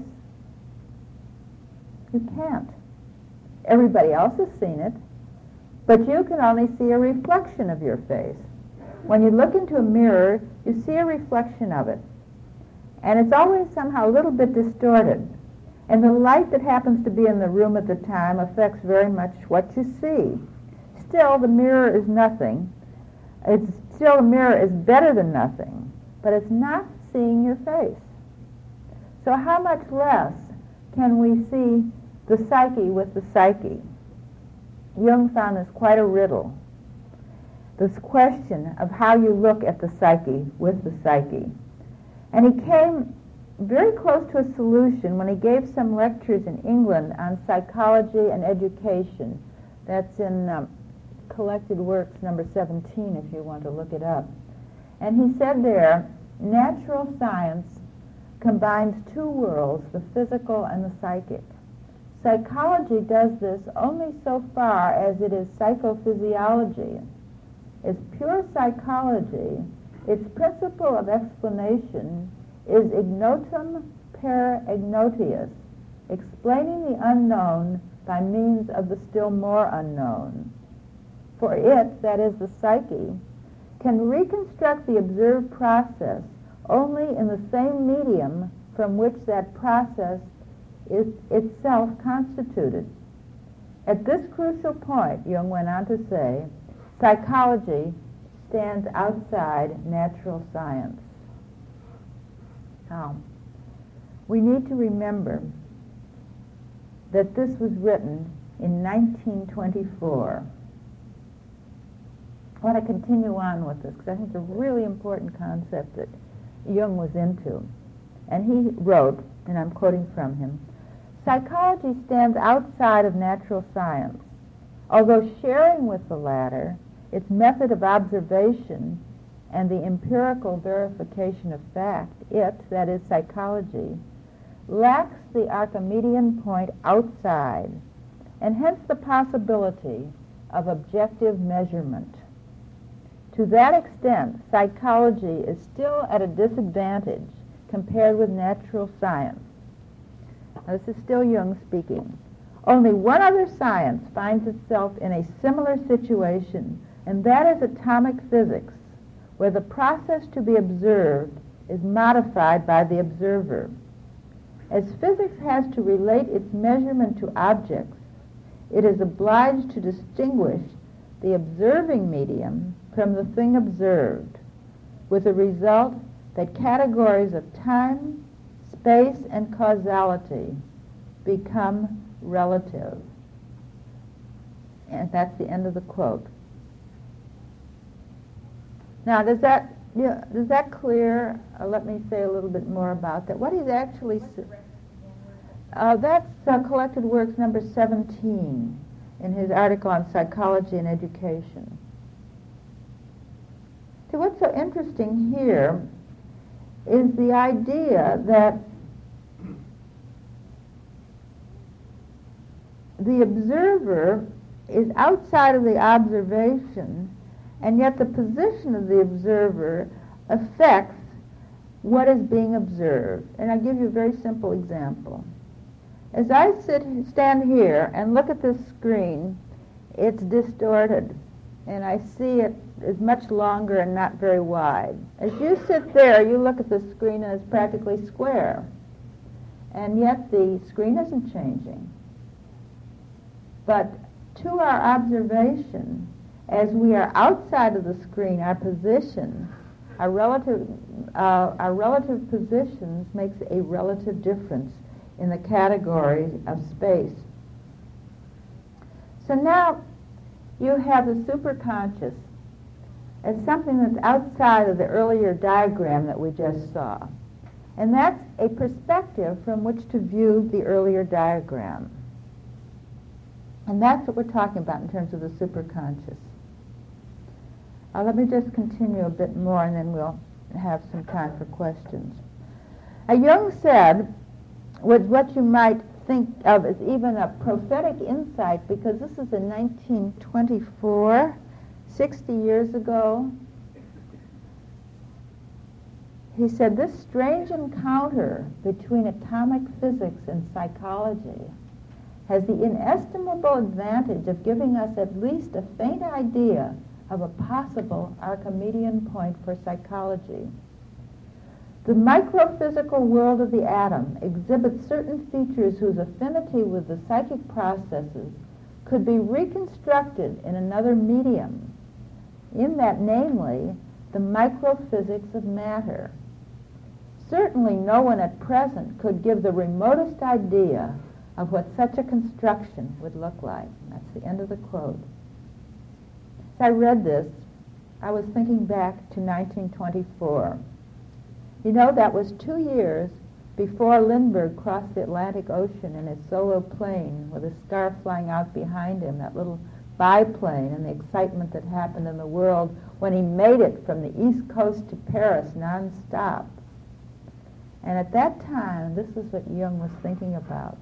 You can't. Everybody else has seen it, but you can only see a reflection of your face. When you look into a mirror, you see a reflection of it. And it's always somehow a little bit distorted. And the light that happens to be in the room at the time affects very much what you see. Still, the mirror is nothing. It's still, a mirror is better than nothing, but it's not seeing your face. So how much less can we see the psyche with the psyche? Jung found this quite a riddle, this question of how you look at the psyche with the psyche. And he came very close to a solution when he gave some lectures in England on psychology and education. That's in um, Collected Works number seventeen, if you want to look it up. And he said there, natural science combines two worlds, the physical and the psychic. Psychology does this only so far as it is psychophysiology. As pure psychology, its principle of explanation is ignotum per ignotius, explaining the unknown by means of the still more unknown. For it, that is the psyche, can reconstruct the observed process only in the same medium from which that process is itself constituted. At this crucial point, Jung went on to say, psychology stands outside natural science. Now, we need to remember that this was written in nineteen twenty-four. I want to continue on with this because I think it's a really important concept that Jung was into. And he wrote, and I'm quoting from him, psychology stands outside of natural science, although sharing with the latter its method of observation and the empirical verification of fact. It, that is psychology, lacks the Archimedean point outside, and hence the possibility of objective measurement. To that extent, psychology is still at a disadvantage compared with natural science. Now, this is still Jung speaking. Only one other science finds itself in a similar situation, and that is atomic physics, where the process to be observed is modified by the observer. As physics has to relate its measurement to objects, it is obliged to distinguish the observing medium from the thing observed, with the result that categories of time, space, and causality become relative. And that's the end of the quote. Now, does that yeah, does that clear? Uh, let me say a little bit more about that. What he's actually s- uh, that's uh, Collected Works number seventeen in his article on psychology and education. See, what's so interesting here is the idea that the observer is outside of the observation, and yet the position of the observer affects what is being observed. And I'll give you a very simple example. As I sit, stand here and look at this screen, it's distorted, and I see it is much longer and not very wide. As you sit there, you look at the screen and it's practically square, and yet the screen isn't changing. But to our observation, as we are outside of the screen, our position, our relative, uh, our relative positions makes a relative difference in the category of space. So now you have the superconscious as something that's outside of the earlier diagram that we just saw. And that's a perspective from which to view the earlier diagram. And that's what we're talking about in terms of the superconscious. Uh, let me just continue a bit more, and then we'll have some time for questions. Uh, Jung said, with what you might think of as even a prophetic insight, because this is in nineteen twenty-four, sixty years ago. He said, this strange encounter between atomic physics and psychology has the inestimable advantage of giving us at least a faint idea of a possible Archimedean point for psychology. The microphysical world of the atom exhibits certain features whose affinity with the psychic processes could be reconstructed in another medium, in that, namely, the microphysics of matter. Certainly no one at present could give the remotest idea of what such a construction would look like. That's the end of the quote. As I read this, I was thinking back to nineteen twenty-four. You know, that was two years before Lindbergh crossed the Atlantic Ocean in his solo plane with a star flying out behind him, that little biplane, and the excitement that happened in the world when he made it from the East Coast to Paris nonstop. And at that time, this is what Jung was thinking about.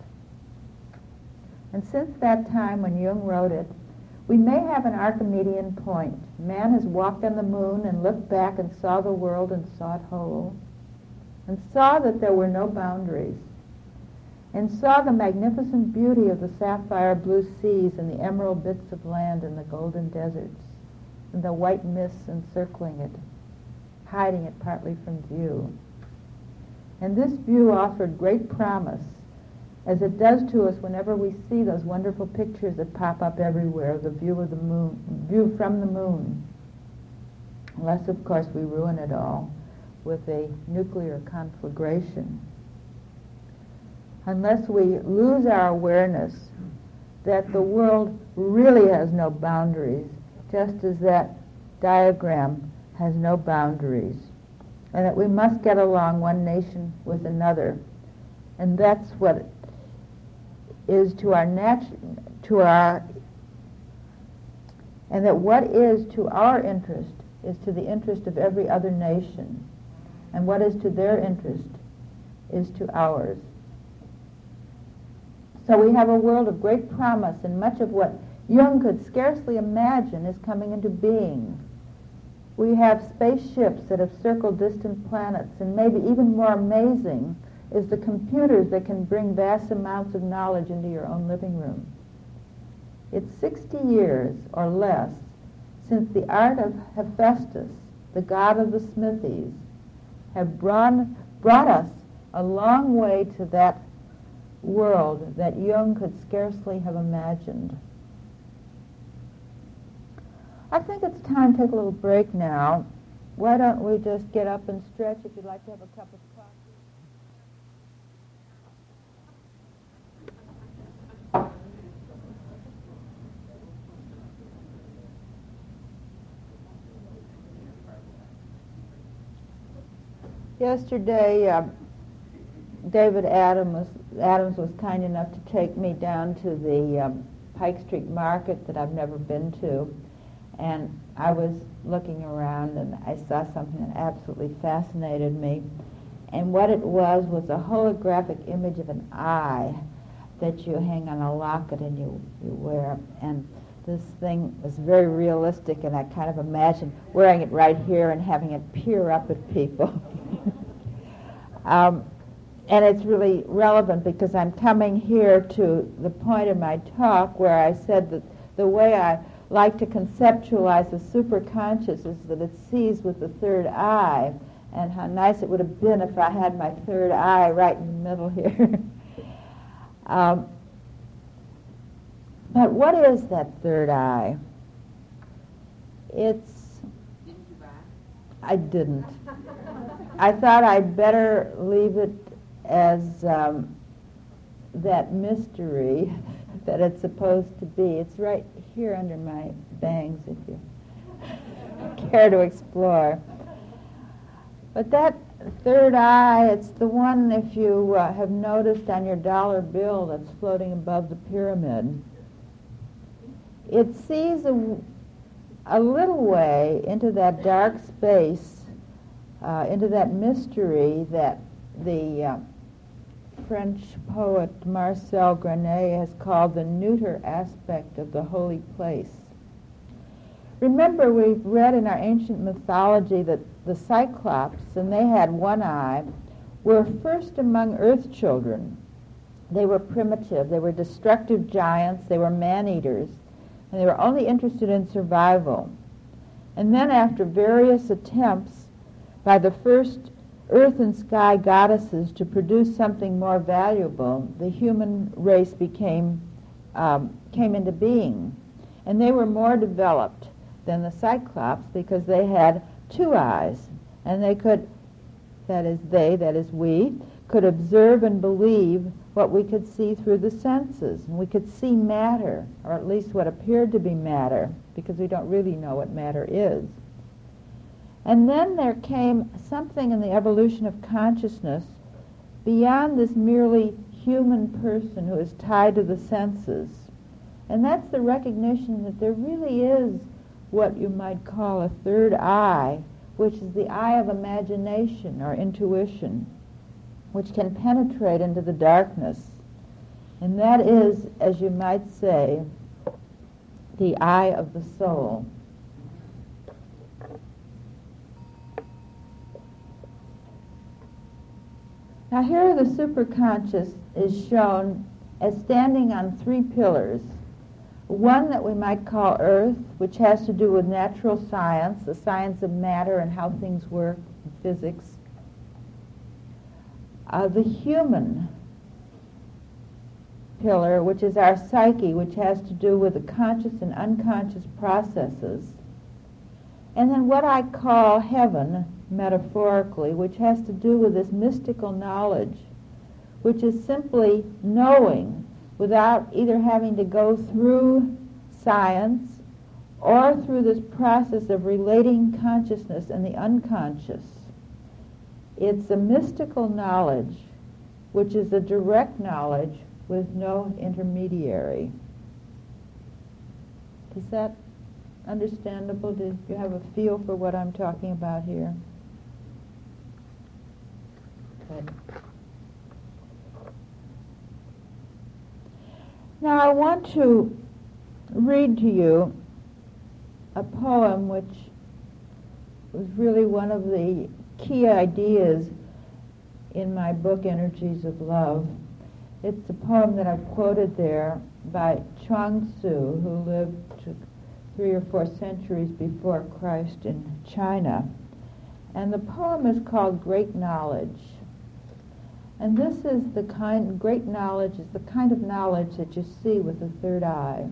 And since that time when Jung wrote it, we may have an Archimedean point. Man has walked on the moon and looked back and saw the world and saw it whole, and saw that there were no boundaries, and saw the magnificent beauty of the sapphire blue seas and the emerald bits of land and the golden deserts, and the white mists encircling it, hiding it partly from view. And this view offered great promise, as it does to us whenever we see those wonderful pictures that pop up everywhere, the view of the moon, view from the moon. Unless, of course, we ruin it all with a nuclear conflagration. Unless we lose our awareness that the world really has no boundaries, just as that diagram has no boundaries, and that we must get along one nation with another. And that's what is to our natu- to our, and that what is to our interest is to the interest of every other nation, and what is to their interest is to ours. So we have a world of great promise, and much of what Jung could scarcely imagine is coming into being. We have spaceships that have circled distant planets, and maybe even more amazing is the computers that can bring vast amounts of knowledge into your own living room. It's sixty years or less since the art of Hephaestus, the god of the smithies, have brought, brought us a long way to that world that Jung could scarcely have imagined. I think it's time to take a little break now. Why don't we just get up and stretch if you'd like to have a cup of coffee? Yesterday, uh, David Adams was, Adams was kind enough to take me down to the um, Pike Street Market that I've never been to, and I was looking around and I saw something that absolutely fascinated me, and what it was was a holographic image of an eye that you hang on a locket and you, you wear, and this thing was very realistic, and I kind of imagined wearing it right here and having it peer up at people. um, and it's really relevant because I'm coming here to the point of my talk where I said that the way I like to conceptualize the superconscious is that it sees with the third eye, and how nice it would have been if I had my third eye right in the middle here. um, But what is that third eye? It's... Didn't you buy? I didn't. I thought I'd better leave it as um, that mystery that it's supposed to be. It's right here under my bangs if you care to explore. But that third eye, it's the one, if you uh, have noticed, on your dollar bill that's floating above the pyramid. It sees a, a little way into that dark space, uh, into that mystery that the uh, French poet Marcel Granet has called the neuter aspect of the holy place. Remember, we've read in our ancient mythology that the Cyclops, and they had one eye, were first among earth children. They were primitive, they were destructive giants, they were man-eaters, and they were only interested in survival. And then after various attempts by the first earth and sky goddesses to produce something more valuable, the human race became um, came into being. And they were more developed than the Cyclops because they had two eyes, and they could, that is they, that is we, could observe and believe what we could see through the senses. And we could see matter, or at least what appeared to be matter, because we don't really know what matter is. And then there came something in the evolution of consciousness beyond this merely human person who is tied to the senses. And that's the recognition that there really is what you might call a third eye, which is the eye of imagination or intuition, which can penetrate into the darkness. And that is, as you might say, the eye of the soul. Now here the superconscious is shown as standing on three pillars. One that we might call earth, which has to do with natural science, the science of matter and how things work, physics. Uh, the human pillar, which is our psyche, which has to do with the conscious and unconscious processes. And then what I call heaven, metaphorically, which has to do with this mystical knowledge, which is simply knowing without either having to go through science or through this process of relating consciousness and the unconscious. It's a mystical knowledge, which is a direct knowledge with no intermediary. Is that understandable? Do you have a feel for what I'm talking about here? Good. Now I want to read to you a poem which was really one of the key ideas in my book, Energies of Love. It's a poem that I've quoted there by Chuang Tzu, who lived three or four centuries before Christ in China. And the poem is called Great Knowledge. And this is the kind, great knowledge is the kind of knowledge that you see with the third eye.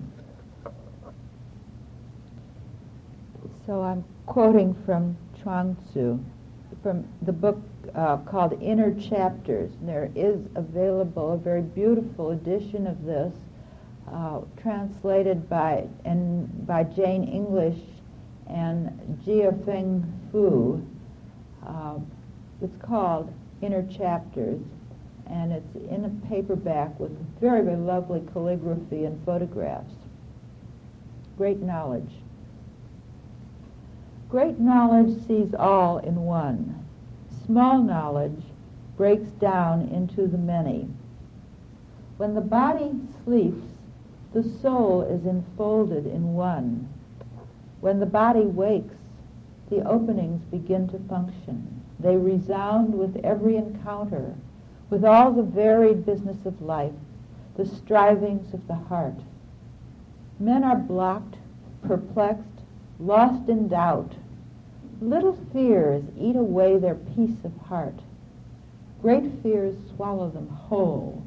So I'm quoting from Chuang Tzu, from the book uh, called Inner Chapters. There is available a very beautiful edition of this, uh, translated by and by Jane English and Jiafeng Fu. Uh, it's called Inner Chapters, and it's in a paperback with very, very lovely calligraphy and photographs. Great knowledge. Great knowledge sees all in one. Small knowledge breaks down into the many. When the body sleeps, the soul is enfolded in one. When the body wakes, the openings begin to function. They resound with every encounter, with all the varied business of life, the strivings of the heart. Men are blocked, perplexed, lost in doubt. Little fears eat away their peace of heart. Great fears swallow them whole.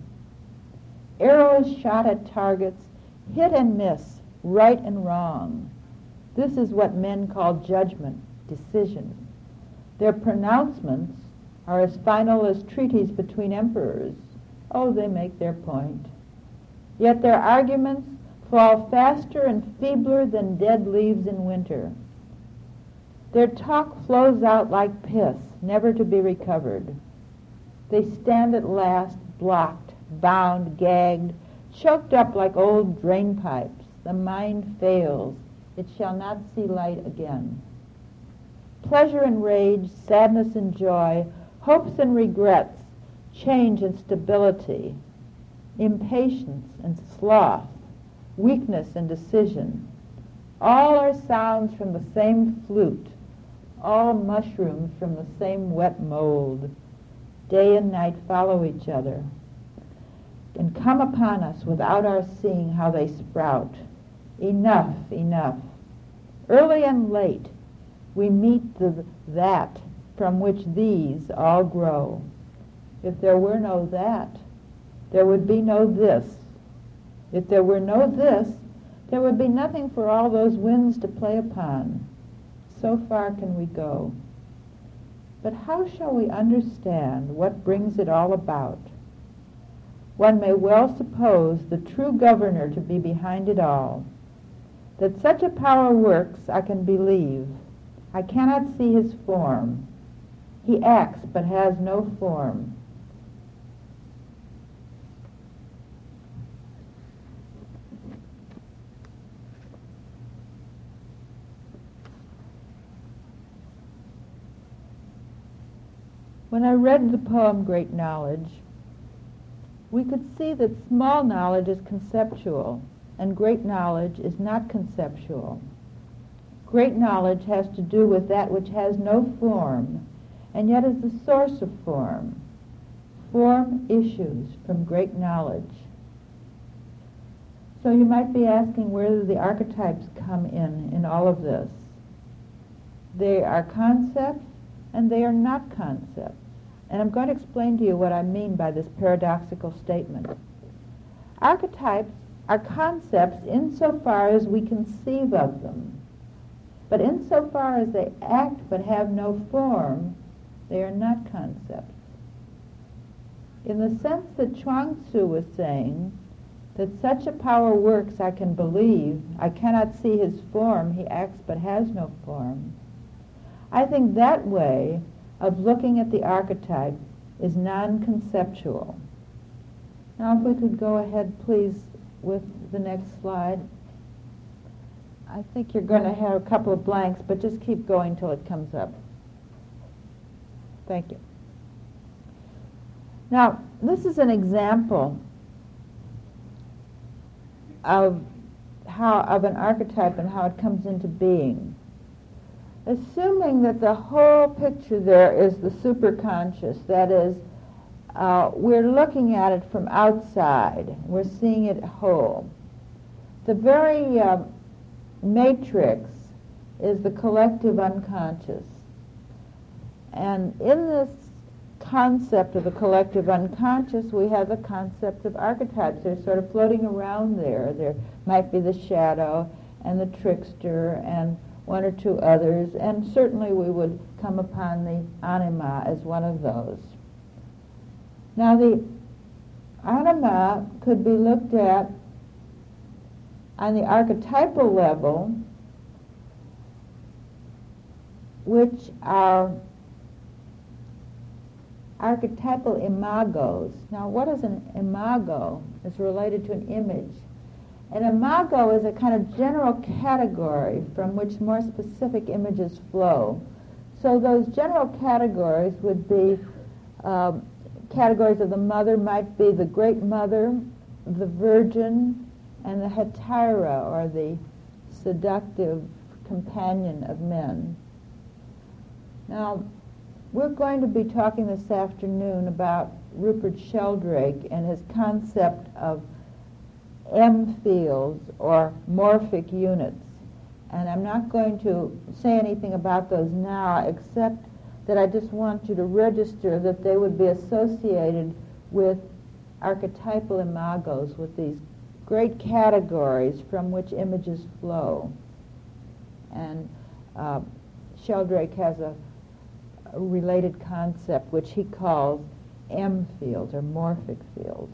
Arrows shot at targets, hit and miss, right and wrong. This is what men call judgment, decision. Their pronouncements are as final as treaties between emperors. Oh, they make their point. Yet their arguments fall faster and feebler than dead leaves in winter. Their talk flows out like piss, never to be recovered. They stand at last, blocked, bound, gagged, choked up like old drain pipes. The mind fails. It shall not see light again. Pleasure and rage, sadness and joy, hopes and regrets, change and stability, impatience and sloth, weakness and decision, all are sounds from the same flute, all mushrooms from the same wet mold. Day and night follow each other and come upon us without our seeing how they sprout. Enough, enough. Early and late, we meet the that from which these all grow. If there were no that, there would be no this. If there were no this, there would be nothing for all those winds to play upon. So far can we go. But how shall we understand what brings it all about? One may well suppose the true governor to be behind it all. That such a power works, I can believe. I cannot see his form. He acts but has no form. When I read the poem Great Knowledge, we could see that small knowledge is conceptual and great knowledge is not conceptual. Great knowledge has to do with that which has no form and yet is the source of form. Form issues from great knowledge. So you might be asking where do the archetypes come in in all of this. They are concepts and they are not concepts. And I'm going to explain to you what I mean by this paradoxical statement. Archetypes are concepts insofar as we conceive of them. But insofar as they act but have no form, they are not concepts. In the sense that Chuang Tzu was saying that such a power works I can believe, I cannot see his form, he acts but has no form. I think that way of looking at the archetype is non-conceptual. Now if we could go ahead please with the next slide. I think you're going to have a couple of blanks, but just keep going till it comes up. Thank you. Now, this is an example of how of an archetype and how it comes into being. assuming that the whole picture there is the superconscious, that is, uh, we're looking at it from outside, we're seeing it whole. The very uh, matrix is the collective unconscious. And in this concept of the collective unconscious, we have the concept of archetypes. They're sort of floating around there. There might be the shadow and the trickster and one or two others, and certainly we would come upon the anima as one of those. Now the anima could be looked at on the archetypal level, which are archetypal imagos. Now, what is an imago? It's related to an image. An imago is a kind of general category from which more specific images flow. So those general categories would be um, categories of the mother might be the Great Mother, the Virgin, and the Hetaira, or the seductive companion of men. Now, we're going to be talking this afternoon about Rupert Sheldrake and his concept of M fields or morphic units. And I'm not going to say anything about those now, except that I just want you to register that they would be associated with archetypal imagos, with these great categories from which images flow. And uh, Sheldrake has a a related concept which he calls M fields or morphic fields.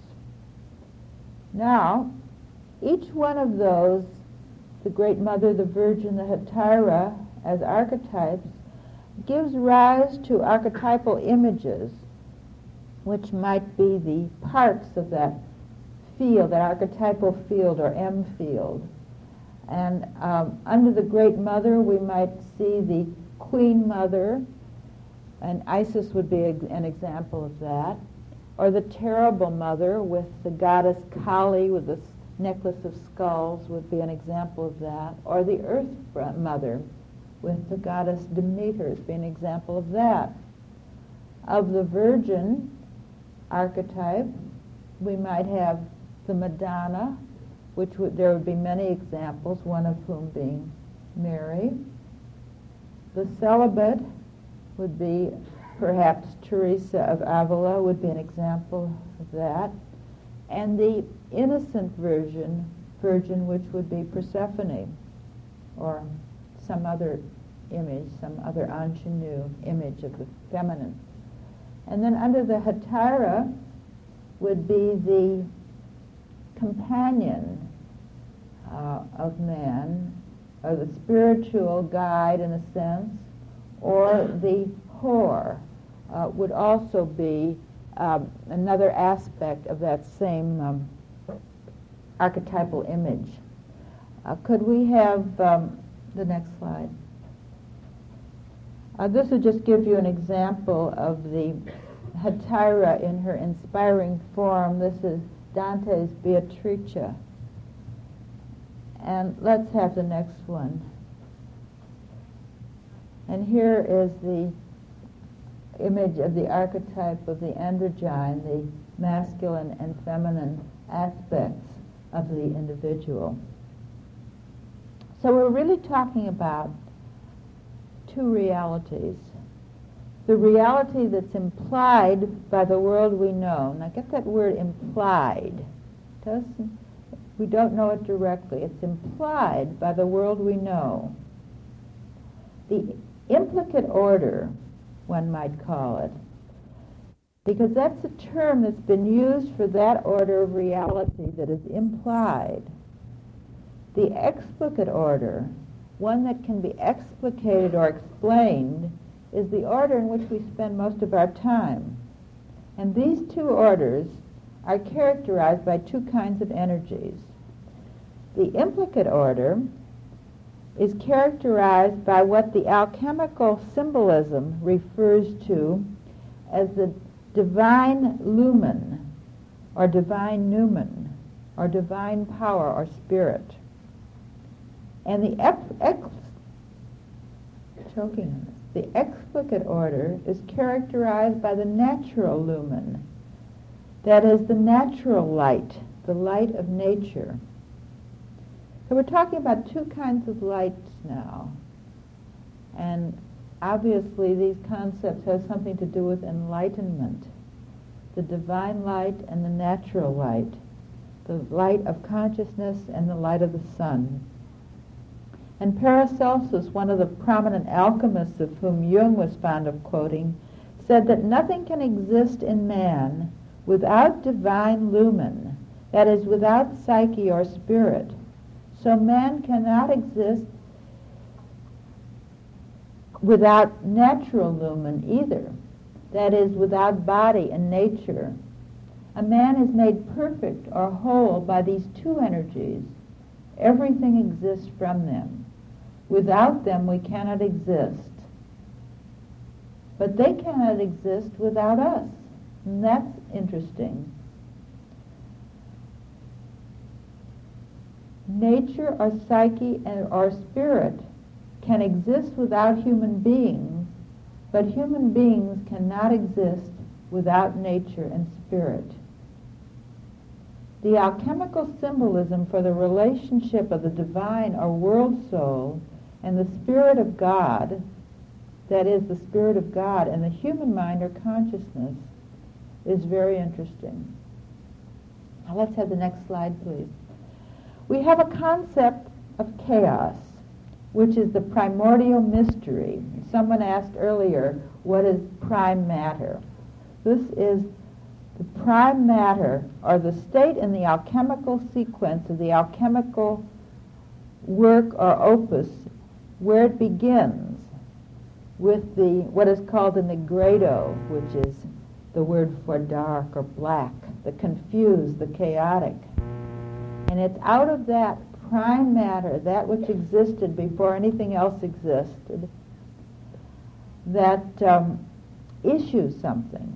Now, each one of those, the Great Mother, the Virgin, the Hetaira, as archetypes, gives rise to archetypal images which might be the parts of that field, that archetypal field or M field. And um, under the Great Mother we might see the Queen Mother, and Isis would be an example of that, or the Terrible Mother with the goddess Kali with this necklace of skulls would be an example of that, or the Earth Mother with the goddess Demeter would be an example of that. Of the Virgin archetype, we might have the Madonna, which would, there would be many examples, one of whom being Mary. The celibate would be perhaps Teresa of Avila would be an example of that. And the innocent virgin, virgin which would be Persephone, or some other image, some other ingenue image of the feminine. And then under the Hetaira would be the companion uh, of man, or the spiritual guide in a sense, or the whore uh, would also be um, another aspect of that same um, archetypal image. Uh, could we have um, the next slide? Uh, this would just give you an example of the Hetaira in her inspiring form. This is Dante's Beatrice. And let's have the next one. And here is the image of the archetype of the androgyne, the masculine and feminine aspects of the individual. So we're really talking about two realities. The reality that's implied by the world we know. Now get that word implied. Doesn't, we don't know it directly. It's implied by the world we know. The implicate order, one might call it, because that's a term that's been used for that order of reality that is implied. The explicate order, one that can be explicated or explained, is the order in which we spend most of our time. And these two orders are characterized by two kinds of energies. The implicate order is characterized by what the alchemical symbolism refers to as the divine lumen, or divine numen, or divine power or spirit. And the ex- choking on this. The explicate order is characterized by the natural lumen. That is the natural light, the light of nature. So we're talking about two kinds of lights now. And obviously these concepts have something to do with enlightenment. The divine light and the natural light. The light of consciousness and the light of the sun. And Paracelsus, one of the prominent alchemists of whom Jung was fond of quoting, said that nothing can exist in man without divine lumen, that is, without psyche or spirit. So man cannot exist without natural lumen either, that is, without body and nature. A man is made perfect or whole by these two energies. Everything exists from them. Without them we cannot exist. But they cannot exist without us. And that's interesting. Nature or psyche and, or spirit can exist without human beings, but human beings cannot exist without nature and spirit. The alchemical symbolism for the relationship of the divine or world soul and the Spirit of God, that is, the Spirit of God, and the human mind or consciousness, is very interesting. Now let's have the next slide, please. We have a concept of chaos, which is the primordial mystery. Someone asked earlier, what is prime matter? This is the prime matter, or the state in the alchemical sequence of the alchemical work or opus, where it begins with the what is called the nigredo, which is the word for dark or black, the confused, the chaotic. And it's out of that prime matter, that which existed before anything else existed, that um, issues something.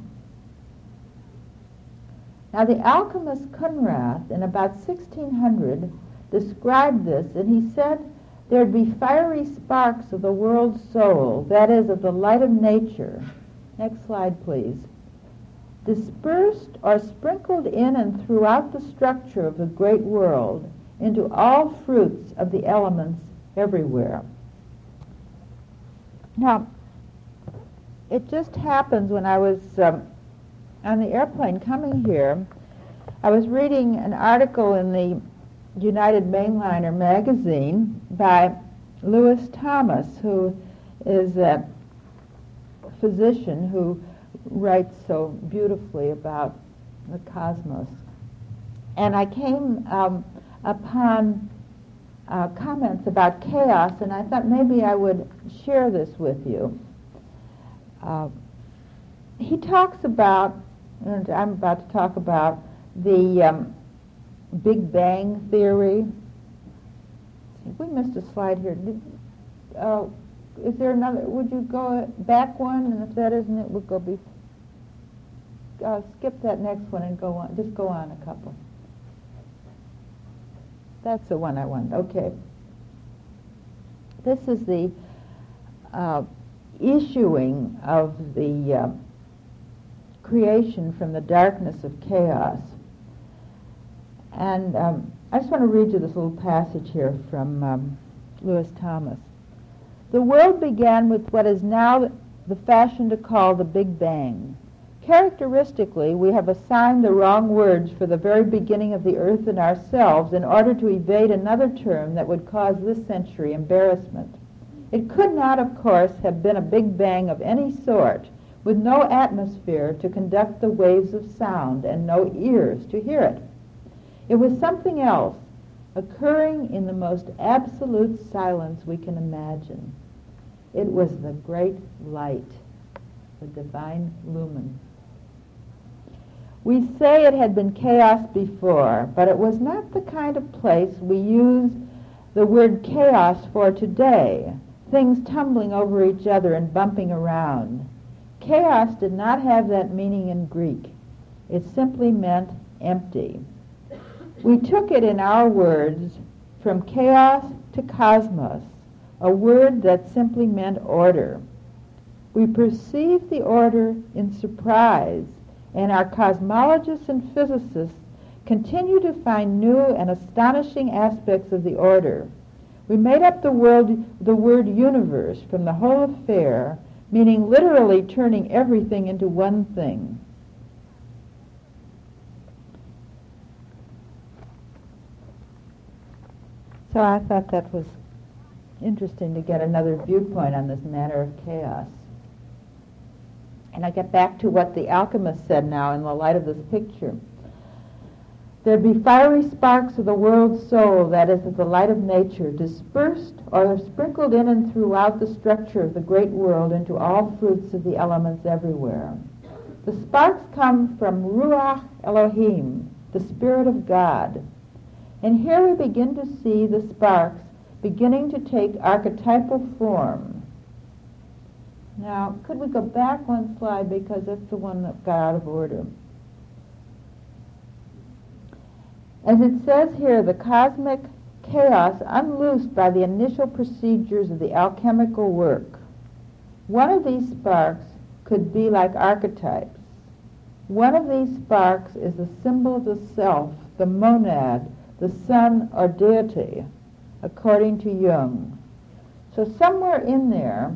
Now the alchemist Kunrath in about sixteen hundred described this, and he said there'd be fiery sparks of the world's soul, that is, of the light of nature. Next slide, please. Dispersed or sprinkled in and throughout the structure of the great world into all fruits of the elements everywhere. Now, it just happens when I was um, on the airplane coming here, I was reading an article in the United Mainliner magazine by Lewis Thomas, who is a physician who writes so beautifully about the cosmos. And I came um, upon uh, comments about chaos, and I thought maybe I would share this with you. Uh, he talks about, and I'm about to talk about, the um, Big Bang Theory. We missed a slide here. Did, uh, is there another? Would you go back one? And if that isn't it, we'll go be. Uh, skip that next one and go on. Just go on a couple. That's the one I want. Okay. This is the uh, issuing of the uh, creation from the darkness of chaos. And um, I just want to read you this little passage here from um, Lewis Thomas. The world began with what is now the fashion to call the Big Bang. Characteristically, we have assigned the wrong words for the very beginning of the earth and ourselves in order to evade another term that would cause this century embarrassment. It could not, of course, have been a Big Bang of any sort, with no atmosphere to conduct the waves of sound and no ears to hear it. It was something else, occurring in the most absolute silence we can imagine. It was the great light, the divine lumen. We say it had been chaos before, but it was not the kind of place we use the word chaos for today, things tumbling over each other and bumping around. Chaos did not have that meaning in Greek. It simply meant empty. We took it in our words from chaos to cosmos, a word that simply meant order. We perceive the order in surprise, and our cosmologists and physicists continue to find new and astonishing aspects of the order. We made up the word, the word universe from the whole affair, meaning literally turning everything into one thing. So I thought that was interesting to get another viewpoint on this matter of chaos. And I get back to what the alchemist said now in the light of this picture. There'd be fiery sparks of the world's soul, that is, of the light of nature, dispersed or sprinkled in and throughout the structure of the great world into all fruits of the elements everywhere. The sparks come from Ruach Elohim, the Spirit of God. And here we begin to see the sparks beginning to take archetypal form. Now, could we go back one slide, because that's the one that got out of order. As it says here, the cosmic chaos unloosed by the initial procedures of the alchemical work. One of these sparks could be like archetypes. One of these sparks is the symbol of the self, the monad, the sun or deity, according to Jung. So somewhere in there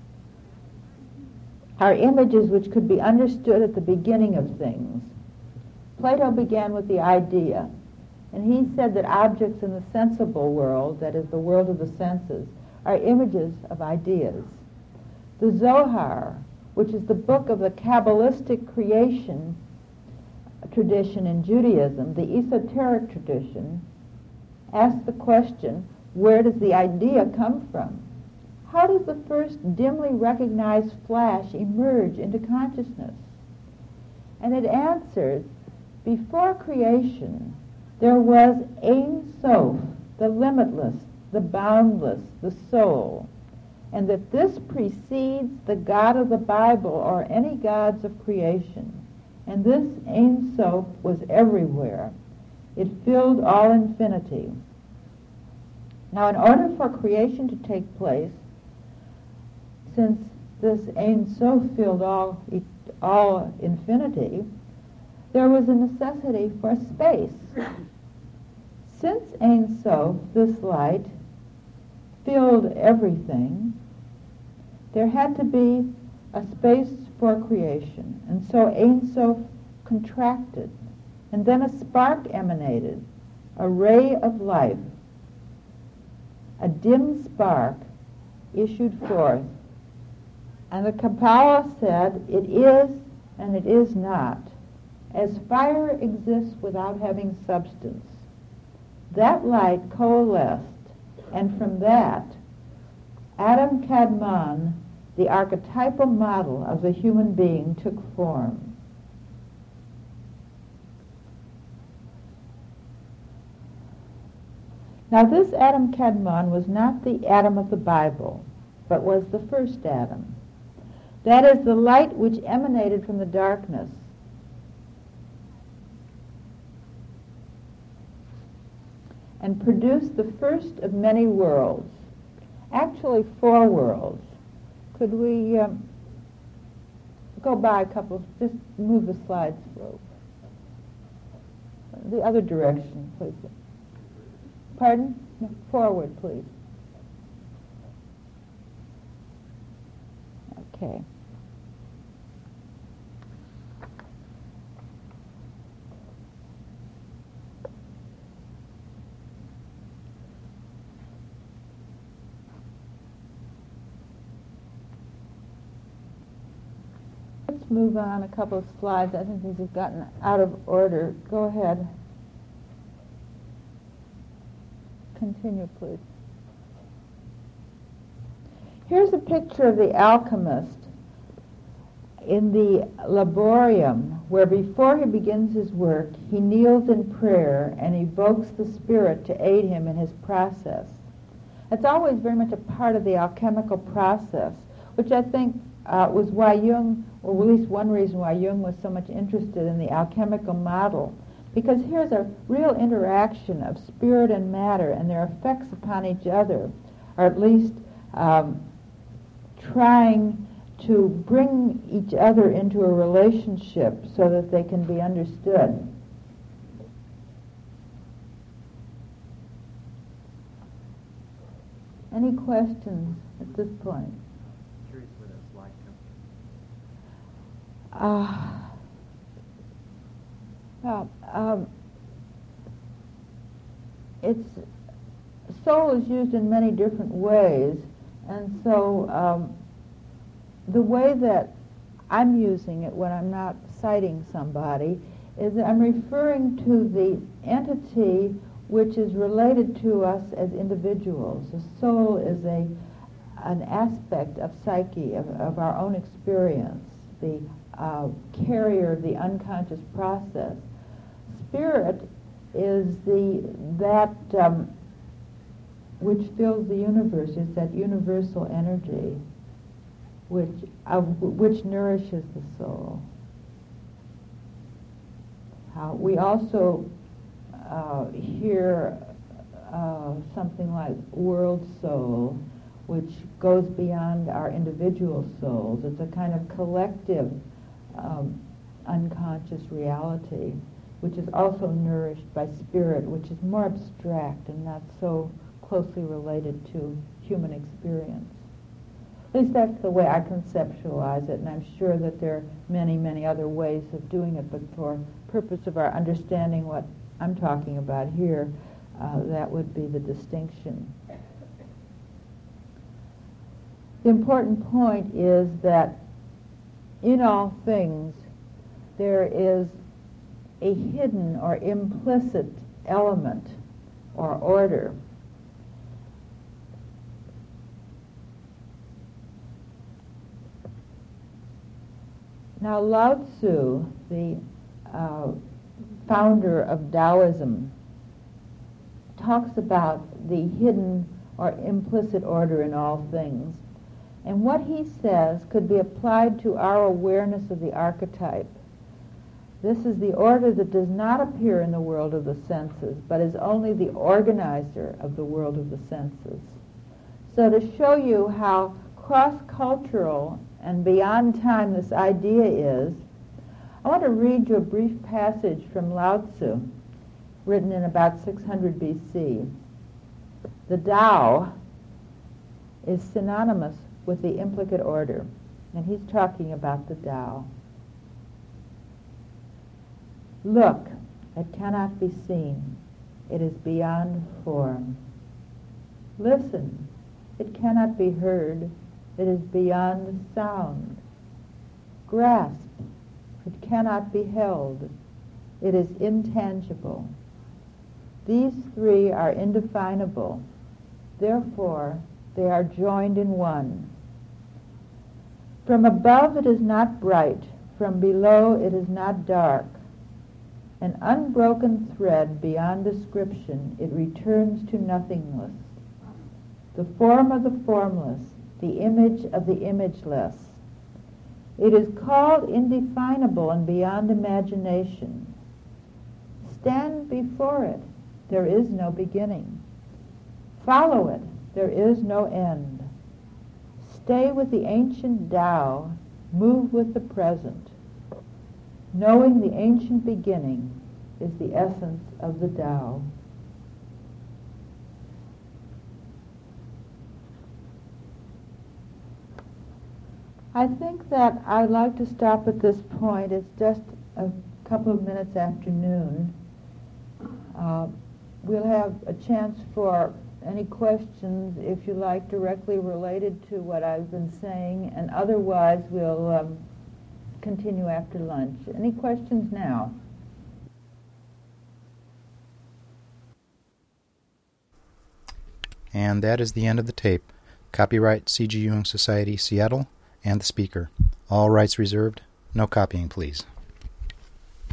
are images which could be understood at the beginning of things. Plato began with the idea. And he said that objects in the sensible world, that is the world of the senses, are images of ideas. The Zohar, which is the book of the Kabbalistic creation tradition in Judaism, the esoteric tradition, asks the question, where does the idea come from? How does the first dimly recognized flash emerge into consciousness? And it answers, before creation, there was Ein Sof, the limitless, the boundless, the soul, and that this precedes the God of the Bible or any gods of creation. And this Ein Sof was everywhere. It filled all infinity. Now, in order for creation to take place, since this Ein Sof filled all, all infinity, there was a necessity for space. Since Ein Sof, this light, filled everything, there had to be a space for creation. And so Ein Sof contracted, and then a spark emanated, a ray of life. A dim spark issued forth. And the Kabbalah said, it is and it is not, as fire exists without having substance. That light coalesced, and from that, Adam Kadmon, the archetypal model of the human being, took form. Now, this Adam Kadmon was not the Adam of the Bible, but was the first Adam. That is, the light which emanated from the darkness. And produced the first of many worlds. Actually, four worlds. Could we um, go by a couple, just move the slides through. The other direction, please. Pardon? No, forward, please. Okay. Let's move on a couple of slides. I think these have gotten out of order. Go ahead. Continue, please. Here's a picture of the alchemist in the laborium, where before he begins his work, he kneels in prayer and evokes the spirit to aid him in his process. It's always very much a part of the alchemical process, which I think uh, was why Jung, or at least one reason why Jung was so much interested in the alchemical model, because here's a real interaction of spirit and matter and their effects upon each other, or at least um, trying to bring each other into a relationship so that they can be understood. Any questions at this point? I'm curious what it's like. Uh, well, um, it's soul is used in many different ways, and so um, the way that I'm using it when I'm not citing somebody is that I'm referring to the entity which is related to us as individuals. The soul is a an aspect of psyche, of, of our own experience, the uh, carrier of the unconscious process. Spirit is the that um, which fills the universe, is that universal energy which uh, which nourishes the soul. Uh, we also uh, hear uh, something like world soul, which goes beyond our individual souls. It's a kind of collective um, unconscious reality, which is also nourished by spirit, which is more abstract and not so closely related to human experience. At least that's the way I conceptualize it, and I'm sure that there are many, many other ways of doing it, but for purpose of our understanding what I'm talking about here, uh, that would be the distinction. The important point is that in all things there is a hidden or implicit element or order. Now, Lao Tzu, the uh, founder of Taoism, talks about the hidden or implicit order in all things. And what he says could be applied to our awareness of the archetype. This is the order that does not appear in the world of the senses, but is only the organizer of the world of the senses. So to show you how cross-cultural and beyond time this idea is, I want to read you a brief passage from Lao Tzu, written in about six hundred B C. The Tao is synonymous with the implicate order, and he's talking about the Tao. Look, it cannot be seen. It is beyond form. Listen, it cannot be heard. It is beyond sound. Grasp, it cannot be held. It is intangible. These three are indefinable. Therefore, they are joined in one. From above it is not bright. From below it is not dark. An unbroken thread beyond description, it returns to nothingness. The form of the formless, the image of the imageless. It is called indefinable and beyond imagination. Stand before it. There is no beginning. Follow it. There is no end. Stay with the ancient Tao. Move with the present. Knowing the ancient beginning is the essence of the Tao. I think that I'd like to stop at this point. It's just a couple of minutes after noon. Uh, we'll have a chance for any questions, if you like, directly related to what I've been saying, and otherwise we'll um, continue after lunch. Any questions now? And that is the end of the tape. Copyright C G Jung Society, Seattle, and the speaker. All rights reserved. No copying, please.